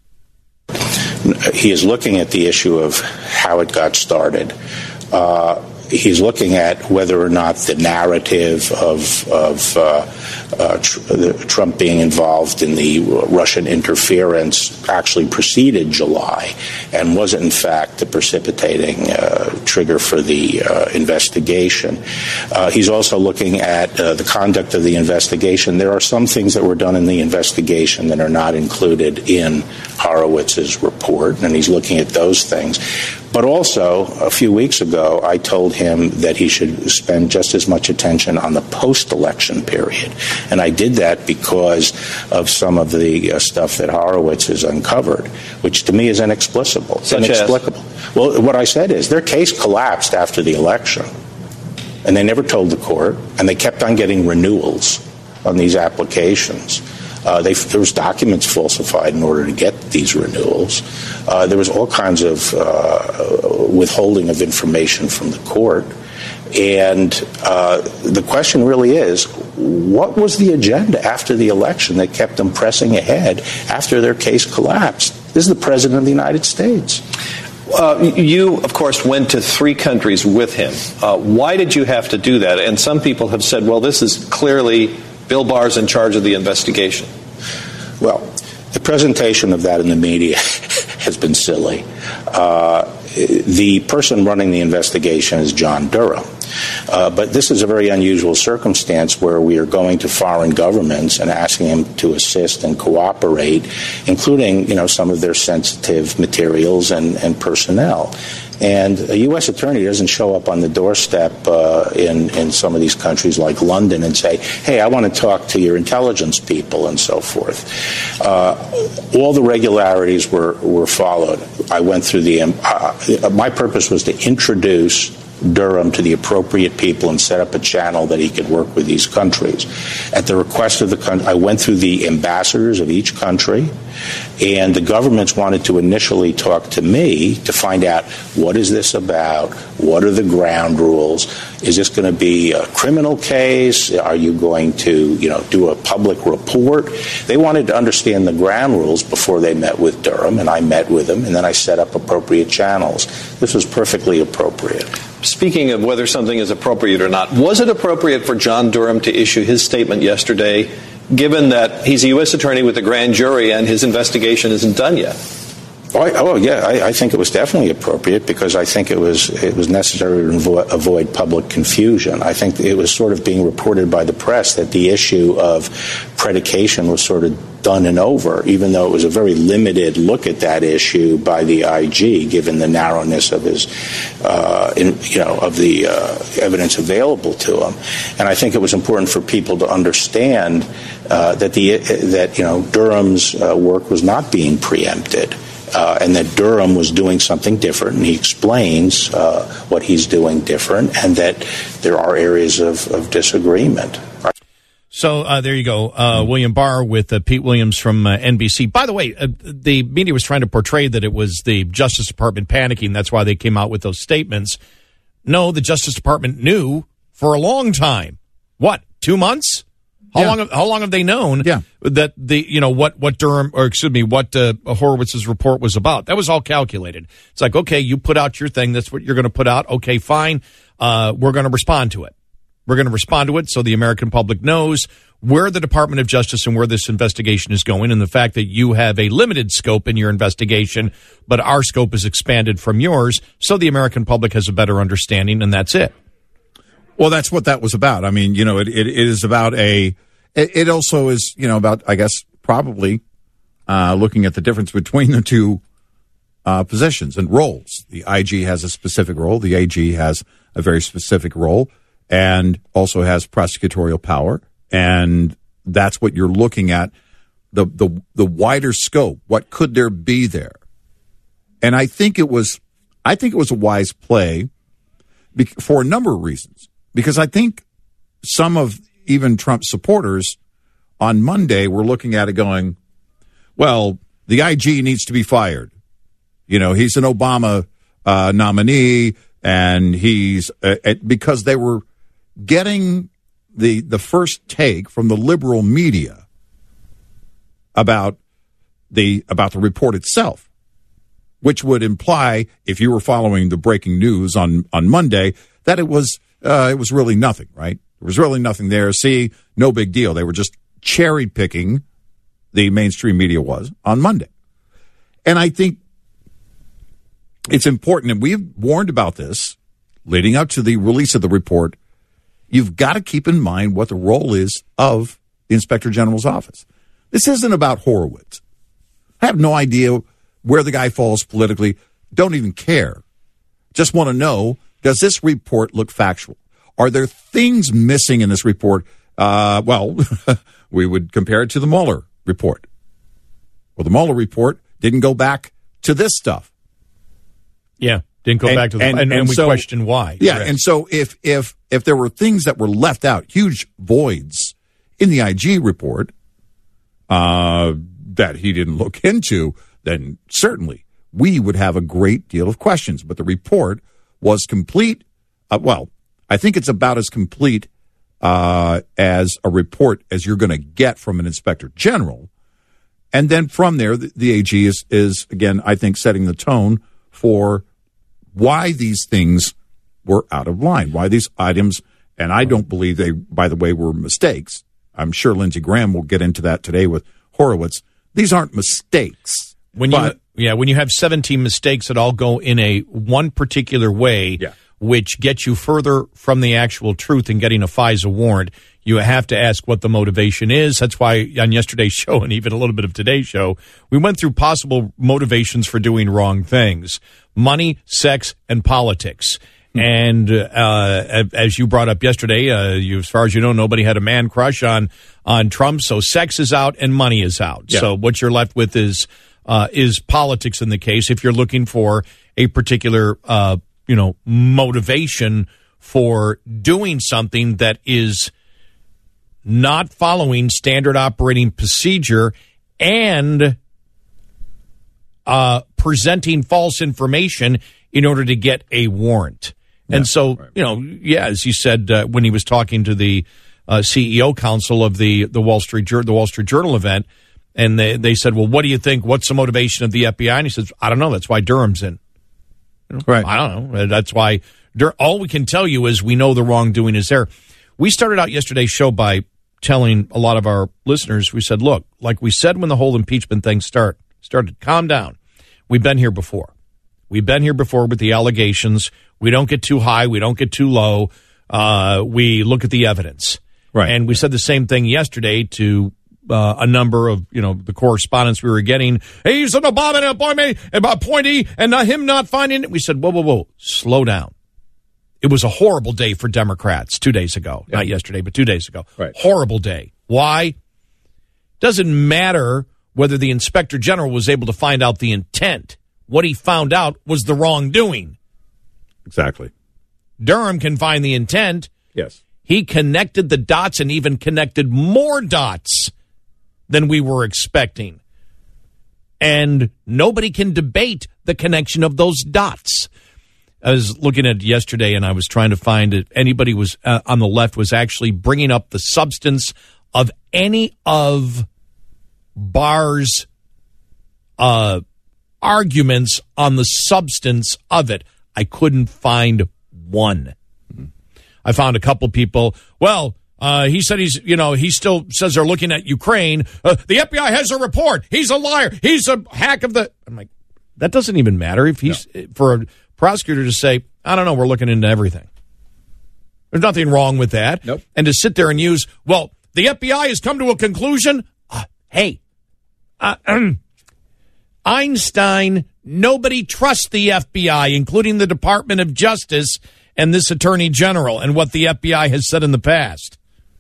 He is looking at the issue of how it got started. Uh, he's looking at whether or not the narrative of, of uh, uh, tr- Trump being involved in the Russian interference actually preceded July and was in fact the precipitating uh, trigger for the uh, investigation. Uh, he's also looking at uh, the conduct of the investigation. There are some things that were done in the investigation that are not included in Horowitz's report, and he's looking at those things. But also, a few weeks ago, I told him that he should spend just as much attention on the post-election period. And I did that because of some of the uh, stuff that Horowitz has uncovered, which to me is inexplicable. Such inexplicable. As? Well, what I said is their case collapsed after the election. and they never told the court, and they kept on getting renewals on these applications. Uh, they, there was documents falsified in order to get these renewals. Uh, there was all kinds of uh, withholding of information from the court. And uh, the question really is, what was the agenda after the election that kept them pressing ahead after their case collapsed? This is the President of the United States. Uh, you, of course, went to three countries with him. Uh, why did you have to do that? And some people have said, well, this is clearly Bill Barr's in charge of the investigation. Well, the presentation of that in the media has been silly. Uh, the person running the investigation is John Durham. Uh, but this is a very unusual circumstance where we are going to foreign governments and asking them to assist and cooperate, including, you know, some of their sensitive materials and, and personnel. And a U S attorney doesn't show up on the doorstep uh, in, in some of these countries like London and say, hey, I want to talk to your intelligence people and so forth. Uh, all the regularities were, were followed. I went through the, uh, my purpose was to introduce Durham to the appropriate people and set up a channel that he could work with these countries. At the request of the country, I went through the ambassadors of each country, and the governments wanted to initially talk to me to find out, what is this about? What are the ground rules? Is this going to be a criminal case? Are you going to, you know, do a public report? They wanted to understand the ground rules before they met with Durham, and I met with him, and then I set up appropriate channels. This was perfectly appropriate. Speaking of whether something is appropriate or not, was it appropriate for John Durham to issue his statement yesterday, given that he's a U S attorney with a grand jury and his investigation isn't done yet? Oh, I, oh yeah, I, I think it was definitely appropriate because I think it was it was necessary to avo- avoid public confusion. I think it was sort of being reported by the press that the issue of predication was sort of done and over, even though it was a very limited look at that issue by the I G, given the narrowness of his, uh, in, you know, of the uh, evidence available to him. And I think it was important for people to understand uh, that the that you know Durham's uh, work was not being preempted. Uh, and that Durham was doing something different, and he explains uh, what he's doing different, and that there are areas of, of disagreement. So uh, there you go, uh, William Barr with uh, Pete Williams from uh, N B C. By the way, uh, the media was trying to portray that it was the Justice Department panicking. That's why they came out with those statements. No, the Justice Department knew for a long time. What, two months? How yeah. long? Have, how long have they known yeah. that the you know what what Durham or excuse me what uh, Horowitz's report was about? That was all calculated. It's like, okay, you put out your thing. That's what you're going to put out. Okay, fine. Uh, we're going to respond to it. We're going to respond to it so the American public knows where the Department of Justice and where this investigation is going, and the fact that you have a limited scope in your investigation, but our scope is expanded from yours, so the American public has a better understanding, and that's it. Well, that's what that was about. I mean, you know, it, it, it is about a, it, it also is, you know, about, I guess, probably uh, looking at the difference between the two uh, positions and roles. The I G has a specific role. The A G has a very specific role and also has prosecutorial power. And that's what you're looking at, the, the, the wider scope. What could there be there? And I think it was, I think it was a wise play for a number of reasons. Because I think some of even Trump's supporters on Monday were looking at it going, well, the I G needs to be fired. You know, he's an Obama uh, nominee, and he's uh, because they were getting the the first take from the liberal media about the about the report itself, which would imply, if you were following the breaking news on, on Monday, that it was Uh, it was really nothing, right? There was really nothing there. See, no big deal. They were just cherry picking, the mainstream media was, on Monday. And I think it's important, and we've warned about this leading up to the release of the report. You've got to keep in mind what the role is of the Inspector General's office. This isn't about Horowitz. I have no idea where the guy falls politically. Don't even care. Just want to know, does this report look factual? Are there things missing in this report? Uh, well, we would compare it to the Mueller report. Well, the Mueller report didn't go back to this stuff. Yeah. Didn't go and, back to the and, and, and, and we so, questioned why. Yeah, Correct. and so if if if there were things that were left out, huge voids in the I G report uh, that he didn't look into, then certainly we would have a great deal of questions. But the report was complete. Uh, well, I think it's about as complete uh, as a report as you're going to get from an inspector general. And then from there, the, the A G is, is, again, I think, setting the tone for why these things were out of line, why these items, and I don't believe they, by the way, were mistakes. I'm sure Lindsey Graham will get into that today with Horowitz. These aren't mistakes. When but, you yeah, when you have seventeen mistakes that all go in a one particular way, yeah. which gets you further from the actual truth and getting a FISA warrant, you have to ask what the motivation is. That's why on yesterday's show and even a little bit of today's show, we went through possible motivations for doing wrong things: money, sex, and politics. And uh, as you brought up yesterday, uh, you, as far as you know, nobody had a man crush on on Trump. So sex is out and money is out. Yeah. So what you're left with is uh, is politics in the case. If you're looking for a particular uh, you know motivation for doing something that is not following standard operating procedure and uh, presenting false information in order to get a warrant. Yeah, and so, right. you know, yeah, as you said uh, when he was talking to the uh, C E O council of the the Wall Street the Wall Street Journal event, and they they said, "Well, what do you think? What's the motivation of the F B I?" And he says, "I don't know. That's why Durham's in." You know, right. I don't know. That's why. Dur- all we can tell you is we know the wrongdoing is there. We started out yesterday's show by telling a lot of our listeners, we said, "Look, like we said when the whole impeachment thing start started, calm down. We've been here before." We've been here before with the allegations. We don't get too high. We don't get too low. Uh, we look at the evidence. Right. And we said the same thing yesterday to uh, a number of, you know, the correspondence we were getting. Hey, he's an Obama appointee and not him not finding it. We said, whoa, whoa, whoa, slow down. It was a horrible day for Democrats two days ago. Yeah. Not yesterday, but two days ago. Right. Horrible day. Why? Doesn't matter whether the inspector general was able to find out the intent. What he found out was the wrongdoing. Exactly. Durham can find the intent. Yes. He connected the dots and even connected more dots than we were expecting. And nobody can debate the connection of those dots. I was looking at it yesterday and I was trying to find if anybody was uh, on the left was actually bringing up the substance of any of Barr's uh arguments on the substance of it. I couldn't find one. I found a couple people. Well, uh, he said he's, you know, he still says they're looking at Ukraine. Uh, the F B I has a report. He's a liar. He's a hack of the. I'm like, that doesn't even matter if he's no. for a prosecutor to say, I don't know, we're looking into everything. There's nothing wrong with that. Nope. And to sit there and use, well, the F B I has come to a conclusion. Uh, hey, uh, um, Einstein, nobody trusts the F B I, including the Department of Justice and this Attorney General and what the F B I has said in the past.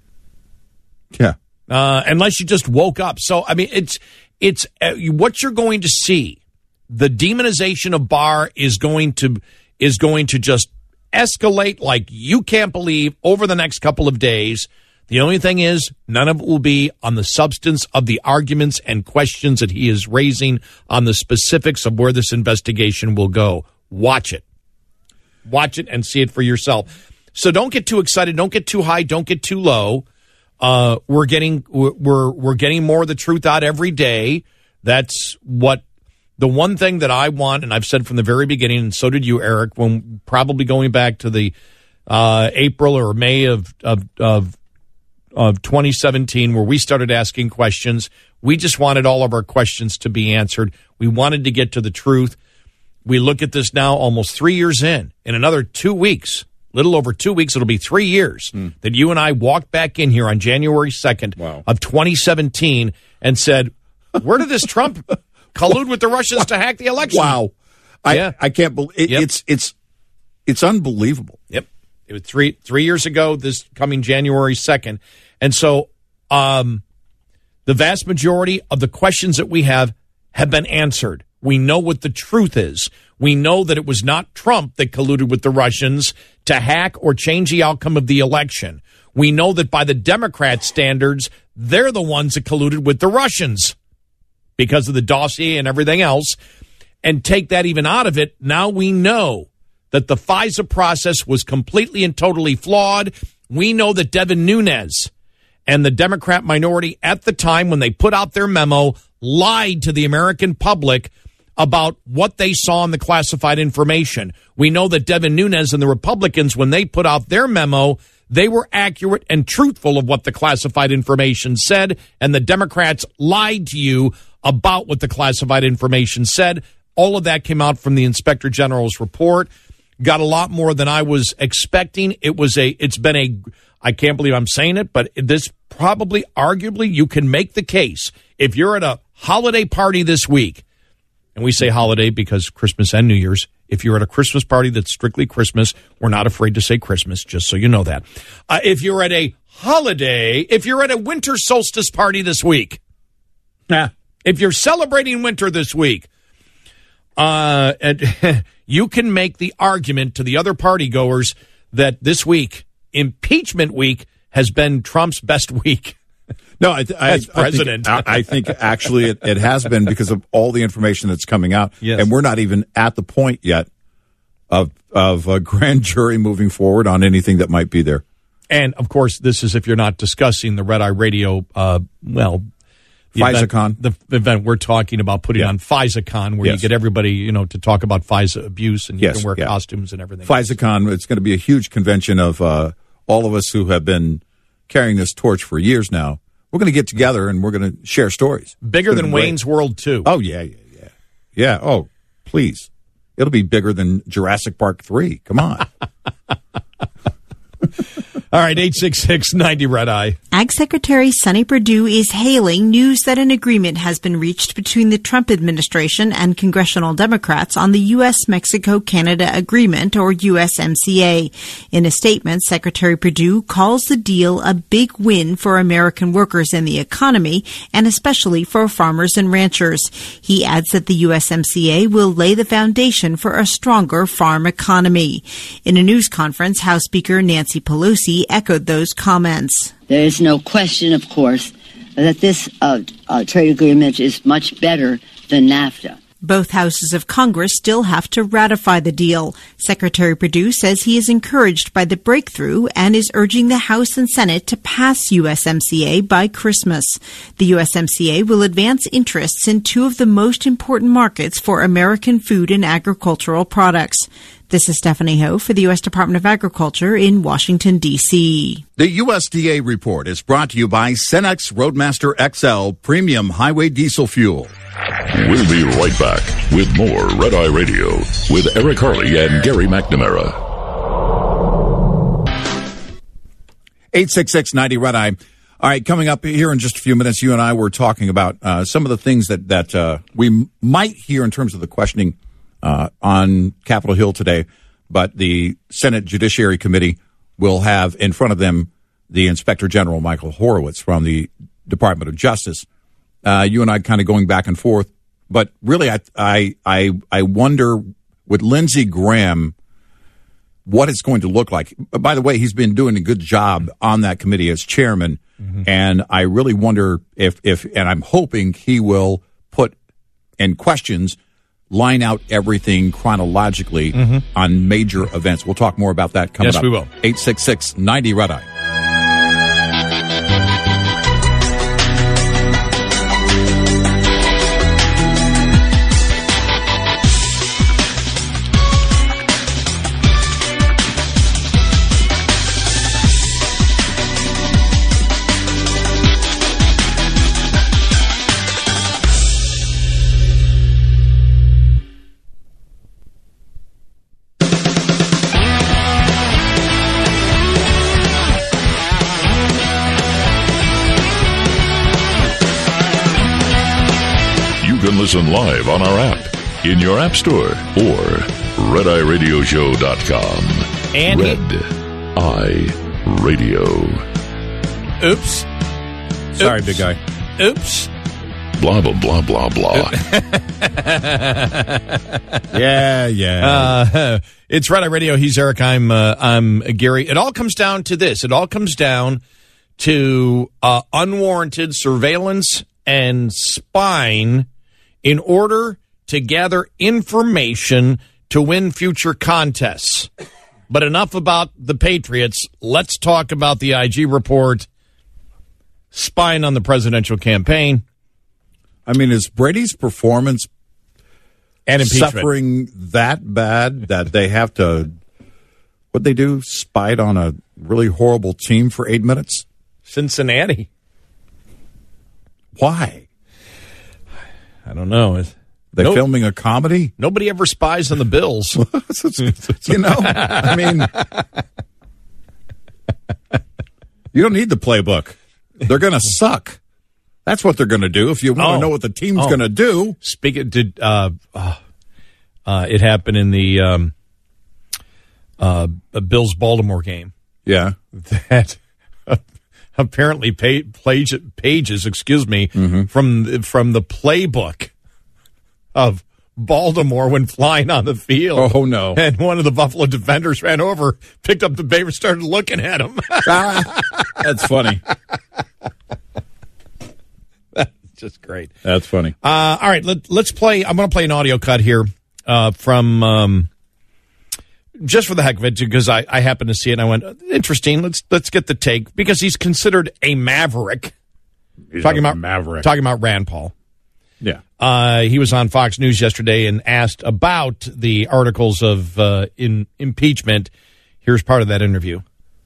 Yeah. Uh, unless you just woke up. So, I mean, it's it's uh, what you're going to see. The demonization of Barr is going to is going to just escalate like you can't believe over the next couple of days. The only thing is, none of it will be on the substance of the arguments and questions that he is raising on the specifics of where this investigation will go. Watch it. Watch it and see it for yourself. So don't get too excited. Don't get too high. Don't get too low. Uh, we're getting we're we're getting more of the truth out every day. That's what the one thing that I want, and I've said from the very beginning, and so did you, Eric, when probably going back to the uh, April or May of of, of of twenty seventeen, where we started asking questions. We just wanted all of our questions to be answered. We wanted to get to the truth. We look at this now almost three years in. In another two weeks, little over two weeks, it'll be three years mm. that you and I walked back in here on January second wow. of twenty seventeen and said, where did this Trump collude with the Russians to hack the election? Wow. I, yeah. I can't believe it, yep. it's it's it's unbelievable. Yep. It was three three years ago, this coming January second. And so um, the vast majority of the questions that we have have been answered. We know what the truth is. We know that it was not Trump that colluded with the Russians to hack or change the outcome of the election. We know that by the Democrat standards, they're the ones that colluded with the Russians because of the dossier and everything else. And take that even out of it, now we know that the FISA process was completely and totally flawed. We know that Devin Nunes and the Democrat minority at the time when they put out their memo lied to the American public about what they saw in the classified information. We know that Devin Nunes and the Republicans, when they put out their memo, they were accurate and truthful of what the classified information said, and the Democrats lied to you about what the classified information said. All of that came out from the Inspector General's report. Got a lot more than I was expecting. It was a, it's been a, I can't believe I'm saying it, but this probably, arguably, you can make the case. If you're at a holiday party this week, and we say holiday because Christmas and New Year's, if you're at a Christmas party that's strictly Christmas, we're not afraid to say Christmas, just so you know that. Uh, if you're at a holiday, if you're at a winter solstice party this week, nah, if you're celebrating winter this week, uh, and you can make the argument to the other party goers that this week, impeachment week, has been Trump's best week. No, I, th- I, as president. I think, I think actually it, it has been because of all the information that's coming out. Yes. And we're not even at the point yet of of a grand jury moving forward on anything that might be there. And, of course, this is if you're not discussing the Red Eye Radio, uh, well, the FISACon. Event, the event we're talking about putting yeah. on FISACon, where yes. you get everybody, you know, to talk about FISA abuse, and you yes, can wear yeah. costumes and everything. FISACon, it's going to be a huge convention of uh, all of us who have been carrying this torch for years now. We're going to get together and we're going to share stories. Bigger than Wayne's World two. Oh, yeah, yeah, yeah. Yeah, oh, please. It'll be bigger than Jurassic Park three. Come on. All right, eight six six, ninety Red Eye. Ag Secretary Sonny Perdue is hailing news that an agreement has been reached between the Trump administration and congressional Democrats on the U S Mexico Canada Agreement, or U S M C A. In a statement, Secretary Perdue calls the deal a big win for American workers and the economy, and especially for farmers and ranchers. He adds that the U S M C A will lay the foundation for a stronger farm economy. In a news conference, House Speaker Nancy Pelosi echoed those comments. There is no question, of course, that this uh, uh, trade agreement is much better than NAFTA. Both houses of Congress still have to ratify the deal. Secretary Perdue says he is encouraged by the breakthrough and is urging the House and Senate to pass U S M C A by Christmas. The U S M C A will advance interests in two of the most important markets for American food and agricultural products. This is Stephanie Ho for the U S Department of Agriculture in Washington, D C The U S D A report is brought to you by Cenex Roadmaster X L Premium Highway Diesel Fuel. We'll be right back with more Red Eye Radio with Eric Harley and Gary McNamara. eight six six, ninety Red Eye. All right, coming up here in just a few minutes, you and I were talking about uh, some of the things that, that uh, we m- might hear in terms of the questioning Uh, on Capitol Hill today, but the Senate Judiciary Committee will have in front of them the Inspector General, Michael Horowitz, from the Department of Justice. Uh, you and I kind of going back and forth, but really I, I, I, I wonder with Lindsey Graham what it's going to look like. By the way, he's been doing a good job on that committee as chairman, mm-hmm. and I really wonder if, if, and I'm hoping he will put in questions line out everything chronologically mm-hmm. on major events. We'll talk more about that coming yes, up. Yes, we will. eight six six, ninety Red Eye. Listen live on our app, in your app store, or red eye radio show dot com. And Red Eye Radio. Oops. Sorry, Oops. big guy. Oops. blah, blah, blah, blah, blah. yeah, yeah. Uh, it's Red Eye Radio. He's Eric. I'm, uh, I'm Gary. It all comes down to this. It all comes down to uh, unwarranted surveillance and spying in order to gather information to win future contests. But enough about the Patriots. Let's talk about the I G report, spying on the presidential campaign. I mean, is Brady's performance and impeachment suffering that bad that they have to, what'd they do, spied on a really horrible team for eight minutes? Cincinnati. Why? I don't know. They nope. filming a comedy? Nobody ever spies on the Bills. You know, I mean, you don't need the playbook. They're going to suck. That's what they're going to do. If you want oh. to know what the team's oh. going to do. Speaking, did uh, uh, uh, it happen in the um, uh, Bills Baltimore game? Yeah, that uh, apparently page, page, pages, excuse me, mm-hmm. from from the playbook of Baltimore when flying on the field. Oh, no. And one of the Buffalo defenders ran over, picked up the paper, started looking at him. That's funny. That's just great. That's funny. Uh, all right, let, let's play. I'm going to play an audio cut here uh, from, um, just for the heck of it, because I, I happened to see it and I went, interesting, let's let's get the take, because he's considered a maverick. He's talking a about maverick. Talking about Rand Paul. Yeah. Uh, he was on Fox News yesterday and asked about the articles of uh, in impeachment. Here's part of that interview.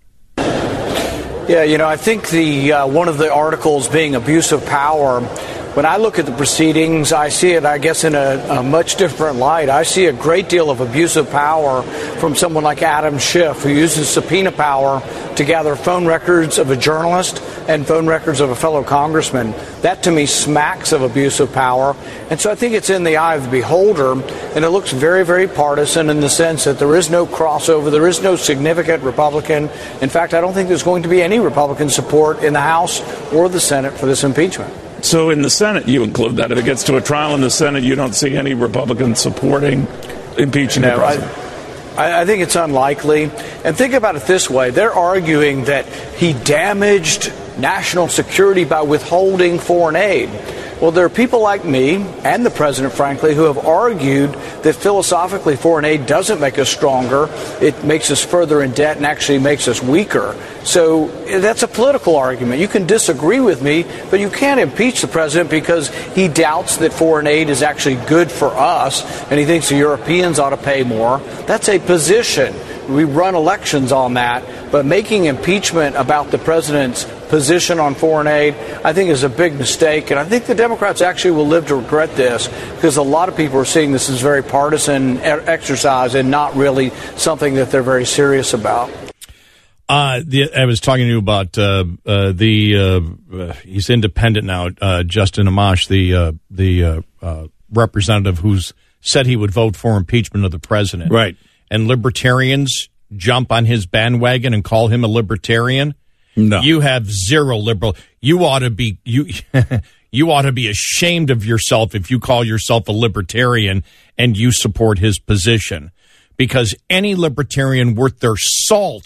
Yeah, you know, I think the uh, one of the articles being abuse of power, when I look at the proceedings, I see it, I guess, in a, a much different light. I see a great deal of abuse of power from someone like Adam Schiff, who uses subpoena power to gather phone records of a journalist and phone records of a fellow congressman. That, to me, smacks of abuse of power. And so I think it's in the eye of the beholder, and it looks very, very partisan in the sense that there is no crossover, there is no significant Republican. In fact, I don't think there's going to be any Republican support in the House or the Senate for this impeachment. So in the Senate, you include that. If it gets to a trial in the Senate, you don't see any Republicans supporting impeaching no, the president? I, I think it's unlikely. And think about it this way. They're arguing that he damaged national security by withholding foreign aid. Well, there are people like me and the president, frankly, who have argued that philosophically foreign aid doesn't make us stronger. It makes us further in debt and actually makes us weaker. So that's a political argument. You can disagree with me, but you can't impeach the president because he doubts that foreign aid is actually good for us and he thinks the Europeans ought to pay more. That's a position. We run elections on that. But making impeachment about the president's position on foreign aid, I think, is a big mistake. And I think the Democrats actually will live to regret this, because a lot of people are seeing this as very partisan exercise and not really something that they're very serious about. Uh, the, I was talking to you about uh, uh, the uh, he's independent now, uh, Justin Amash, the uh, the uh, uh, representative who's said he would vote for impeachment of the president. Right. And libertarians jump on his bandwagon and call him a libertarian. No. You have zero liberal. You ought to be you you ought to be ashamed of yourself if you call yourself a libertarian and you support his position, because any libertarian worth their salt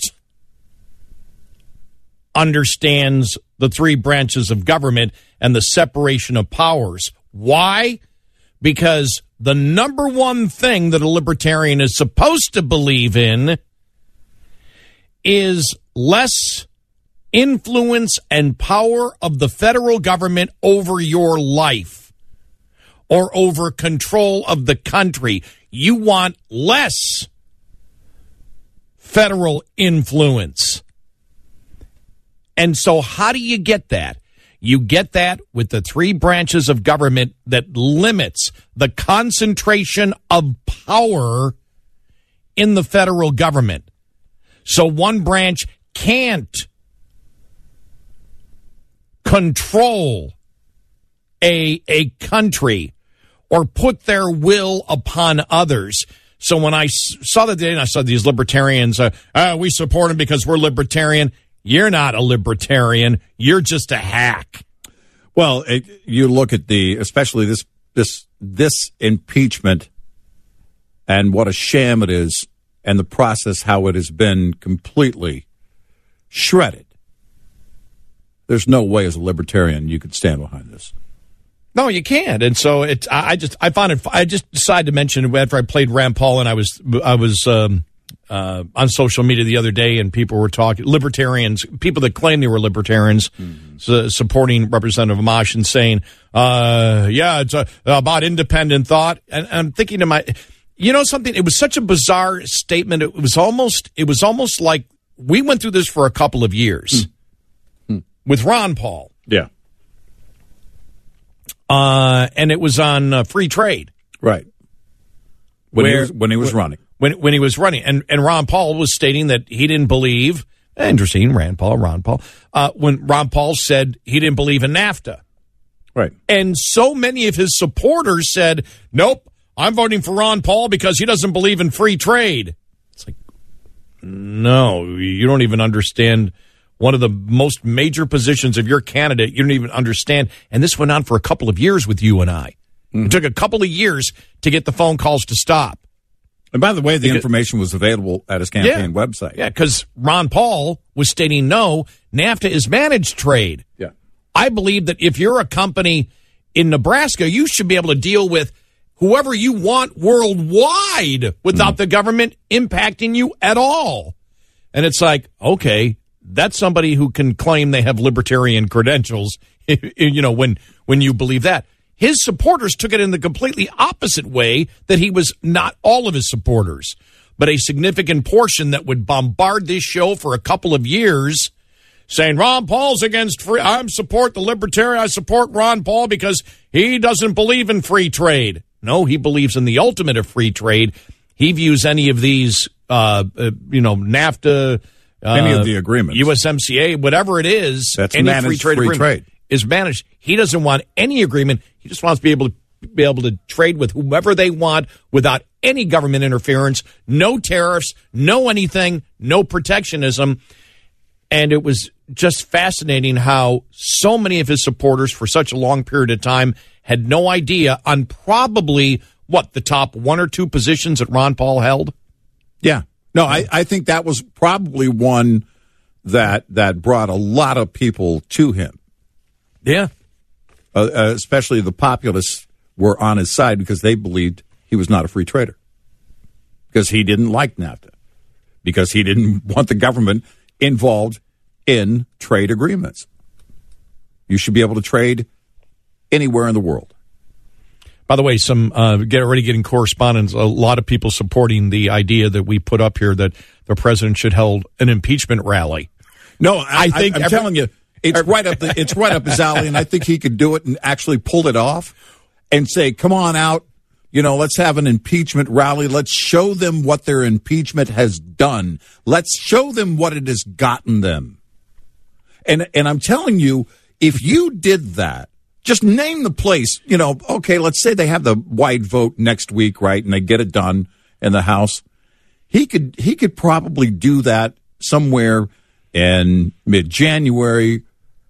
understands the three branches of government and the separation of powers. Why? Because the number one thing that a libertarian is supposed to believe in is less influence and power of the federal government over your life or over control of the country. You want less federal influence. And so how do you get that? You get that with the three branches of government that limits the concentration of power in the federal government. So one branch can't control a, a country or put their will upon others. So when I saw the day and I saw these libertarians, uh, uh, we support them because we're libertarian. You're not a libertarian. You're just a hack. Well, it, you look at the, especially this this this impeachment, and what a sham it is, and the process how it has been completely shredded. There's no way, as a libertarian, you could stand behind this. No, you can't. And so it's. I I just I found it. I just decided to mention after I played Rand Paul, and I was I was. Um, Uh, on social media the other day, and people were talking, libertarians, people that claim they were libertarians, mm-hmm. su- supporting Representative Amash and saying, uh, yeah, it's uh, about independent thought. And, and I'm thinking to my, you know something, it was such a bizarre statement. It was almost, it was almost like we went through this for a couple of years mm-hmm. with Ron Paul. Yeah. Uh, and it was on uh, free trade. Right. When, where, he was, when he was when, running. When when he was running, and, and Ron Paul was stating that he didn't believe, interesting, Rand Paul, Ron Paul, uh, when Ron Paul said he didn't believe in NAFTA. Right. And so many of his supporters said, nope, I'm voting for Ron Paul because he doesn't believe in free trade. It's like, no, you don't even understand one of the most major positions of your candidate. You don't even understand. And this went on for a couple of years with you and I. Mm-hmm. It took a couple of years to get the phone calls to stop. And by the way, the because, information was available at his campaign yeah, website. Yeah, because Ron Paul was stating, no, NAFTA is managed trade. Yeah. I believe that if you're a company in Nebraska, you should be able to deal with whoever you want worldwide without mm. the government impacting you at all. And it's like, okay, that's somebody who can claim they have libertarian credentials, you know, when when you believe that. His supporters took it in the completely opposite way, that he was not all of his supporters, but a significant portion that would bombard this show for a couple of years saying, Ron Paul's against free. I support the libertarian. I support Ron Paul because he doesn't believe in free trade. No, he believes in the ultimate of free trade. He views any of these, uh, uh, you know, NAFTA, uh, any of the agreements, U S M C A, whatever it is, that's any managed free trade free agreement trade. is managed. He doesn't want any agreement. He just wants to be able to be able to trade with whomever they want without any government interference, no tariffs, no anything, no protectionism. And it was just fascinating how so many of his supporters for such a long period of time had no idea on probably, what, the top one or two positions that Ron Paul held? Yeah. No, I, I think that was probably one that that brought a lot of people to him. Yeah. Uh, uh, especially the populists were on his side because they believed he was not a free trader. Because he didn't like NAFTA. Because he didn't want the government involved in trade agreements. You should be able to trade anywhere in the world. By the way, some uh, get already getting correspondence. A lot of people supporting the idea that we put up here that the president should hold an impeachment rally. No, I, I think I, I'm every, telling you, it's right up the, it's right up his alley, and I think he could do it and actually pull it off and say, "Come on out, you know, let's have an impeachment rally. Let's show them what their impeachment has done. Let's show them what it has gotten them." And and I'm telling you, if you did that, just name the place. You know, okay, let's say they have the wide vote next week, right, and they get it done in the House. He could he could probably do that somewhere in mid-January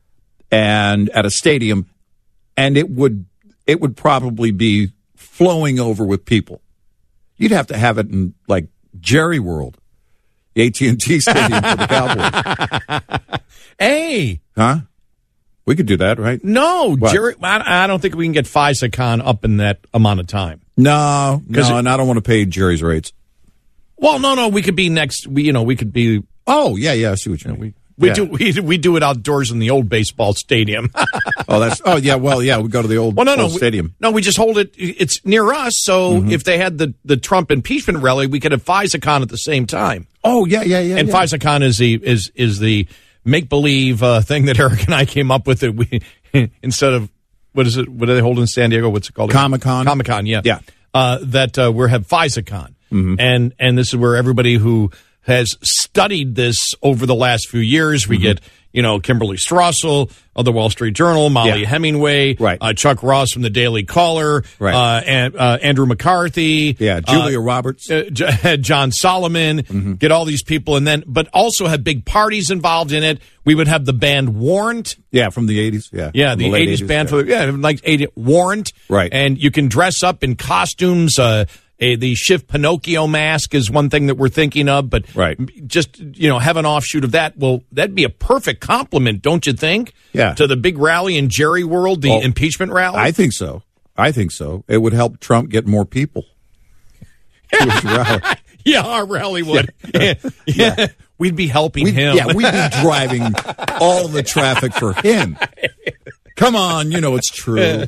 and at a stadium, and it would it would probably be flowing over with people. You'd have to have it in, like, Jerry World, the A T and T Stadium for the Cowboys. Hey! Huh? We could do that, right? No, What? Jerry. I, I don't think we can get FISA-Con up in that amount of time. No, no, it- and I don't want to pay Jerry's rates. Well, no, no, we could be next. We, you know, we could be. Oh, yeah, yeah, I see what you mean. We, we Yeah. do we, we do it outdoors in the old baseball stadium. Oh, that's oh yeah, well yeah, we go to the old, well, no, no, old we- stadium. no, we just hold it. It's near us, so Mm-hmm. if they had the, the Trump impeachment rally, we could have FISA-Con at the same time. Oh yeah, yeah, yeah. And yeah. FISA-Con is the is is the make believe uh, thing that Eric and I came up with. That we instead of what is it? What do they hold in San Diego? What's it called? Comic-Con? Comic-Con, yeah, Yeah. Uh, that uh, we have FISA-Con, Mhm. and and this is where everybody who has studied this over the last few years. We mm-hmm. get, you know, Kimberly Strassel of the Wall Street Journal, Molly yeah. Hemingway, right. uh, Chuck Ross from the Daily Caller, right. uh, and, uh, Andrew McCarthy, yeah, Julia uh, Roberts, uh, J- John Solomon, mm-hmm. get all these people, and then, but also have big parties involved in it. We would have the band Warrant. Yeah, from the eighties. Yeah, yeah, the, the eighties, eighties band, yeah. for the, yeah, like eighty, Warrant. Right. And you can dress up in costumes, uh, A, the Shiv Pinocchio mask is one thing that we're thinking of, but right. just, you know, have an offshoot of that. Well, that'd be a perfect compliment, don't you think? Yeah. To the big rally in Jerry World, the well, impeachment rally? I think so. I think so. It would help Trump get more people to his rally. Yeah, our rally would. Yeah. yeah. yeah. We'd be helping we'd, him. Yeah, we'd be driving all the traffic for him. Come on, you know it's true.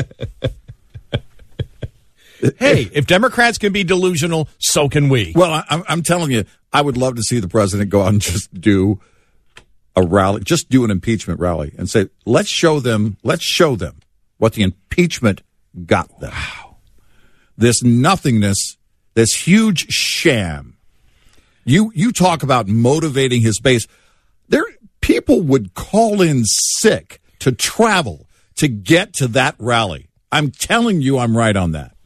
Hey, if Democrats can be delusional, so can we. Well, I'm, I'm telling you, I would love to see the president go out and just do a rally, just do an impeachment rally and say, let's show them, let's show them what the impeachment got them. Wow. This nothingness, this huge sham. You, you talk about motivating his base. There, people would call in sick to travel to get to that rally. I'm telling you, I'm right on that.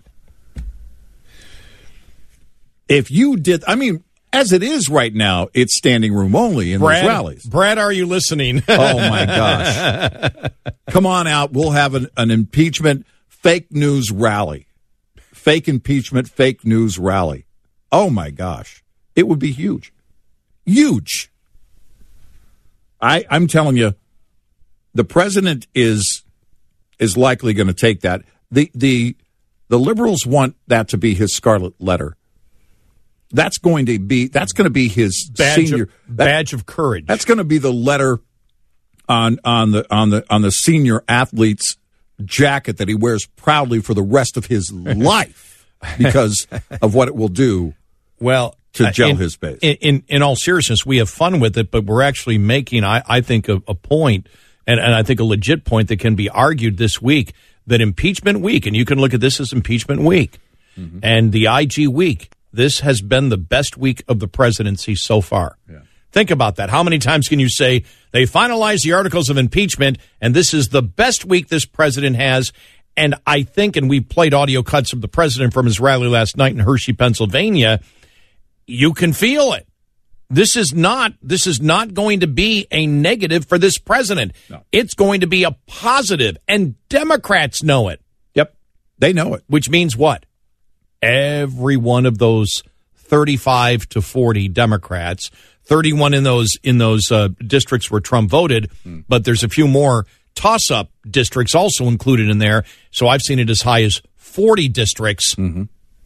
If you did, I mean, as it is right now, it's standing room only in Brad, those rallies. Brad, are you listening? Oh, my gosh. Come on out. We'll have an, an impeachment fake news rally. Fake impeachment, fake news rally. Oh, my gosh. It would be huge. Huge. I, I'm telling you, the president is is likely going to take that. The, the, the liberals want that to be his scarlet letter. That's going to be that's going to be his badge senior of, that, badge of courage. That's going to be the letter on on the on the on the senior athlete's jacket that he wears proudly for the rest of his life because of what it will do. Well, to gel in, his base. In, in in all seriousness, we have fun with it, but we're actually making, I, I think, a, a point, and, and I think a legit point that can be argued this week that impeachment week, and you can look at this as impeachment week, mm-hmm. and the I G week. This has been the best week of the presidency so far. Yeah. Think about that. How many times can you say they finalized the articles of impeachment and this is the best week this president has? And I think, and we played audio cuts of the president from his rally last night in Hershey, Pennsylvania, you can feel it. This is not, this is not going to be a negative for this president. No. It's going to be a positive, and Democrats know it. Yep. They know it. Which means what? Every one of those thirty-five to forty Democrats, thirty-one in those in those uh, districts where Trump voted, mm. but there's a few more toss-up districts also included in there. So I've seen it as high as forty districts mm-hmm.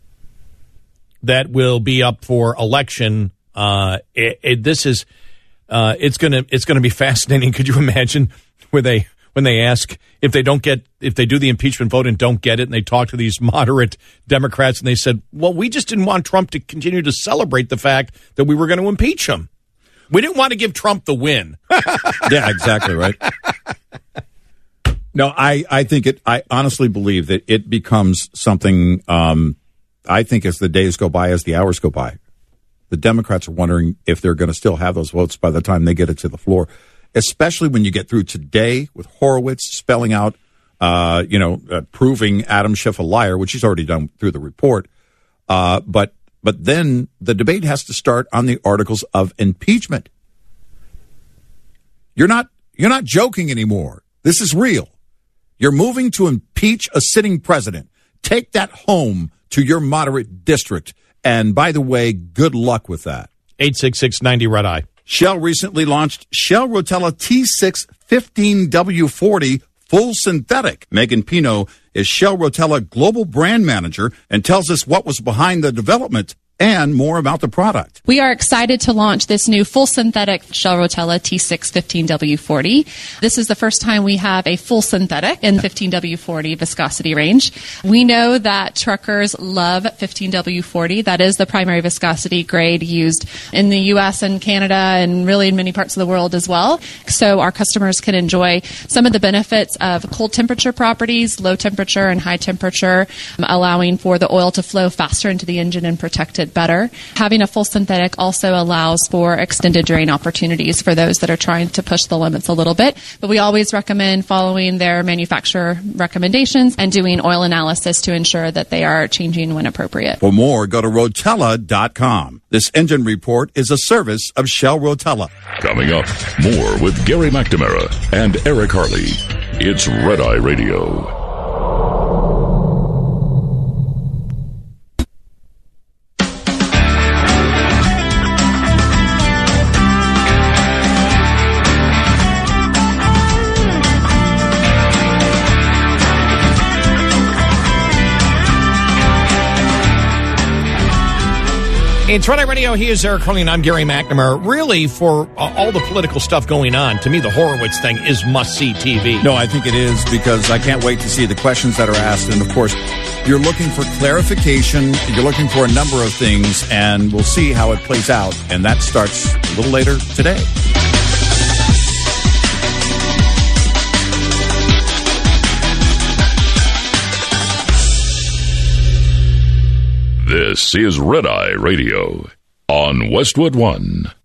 that will be up for election. Uh, it, it, this is uh, it's gonna it's gonna be fascinating. Could you imagine where they? When they ask if they don't get, if they do the impeachment vote and don't get it, and they talk to these moderate Democrats, and they said, well, we just didn't want Trump to continue to celebrate the fact that we were going to impeach him. We didn't want to give Trump the win. Yeah, exactly right. No, I, I think it, I honestly believe that it becomes something, um, I think as the days go by, as the hours go by, the Democrats are wondering if they're going to still have those votes by the time they get it to the floor. Especially when you get through today with Horowitz spelling out, uh, you know, uh, proving Adam Schiff a liar, which he's already done through the report. Uh, but but then the debate has to start on the articles of impeachment. You're not you're not joking anymore. This is real. You're moving to impeach a sitting president. Take that home to your moderate district. And by the way, good luck with that. eight six six ninety Red Eye. Shell recently launched Shell Rotella T six fifteen W forty Full Synthetic. Megan Pino is Shell Rotella Global Brand Manager and tells us what was behind the development and more about the product. We are excited to launch this new full synthetic Shell Rotella T six fifteen W forty. This is the first time we have a full synthetic in fifteen W forty viscosity range. We know that truckers love fifteen W forty. That is the primary viscosity grade used in the U S and Canada and really in many parts of the world as well. So our customers can enjoy some of the benefits of cold temperature properties, low temperature and high temperature, allowing for the oil to flow faster into the engine and protect it operate better. Having a full synthetic also allows for extended drain opportunities for those that are trying to push the limits a little bit. But we always recommend following their manufacturer recommendations and doing oil analysis to ensure that they are changing when appropriate. For more, go to Rotella dot com. This engine report is a service of Shell Rotella. Coming up, more with Gary McNamara and Eric Harley. It's Red Eye Radio. It's Red Eye Radio. He is Eric Harley, and I'm Gary McNamara. Really, for uh, all the political stuff going on, to me, the Horowitz thing is must-see T V. No, I think it is, because I can't wait to see the questions that are asked. And, of course, you're looking for clarification. You're looking for a number of things, and we'll see how it plays out. And that starts a little later today. This is Red Eye Radio on Westwood One.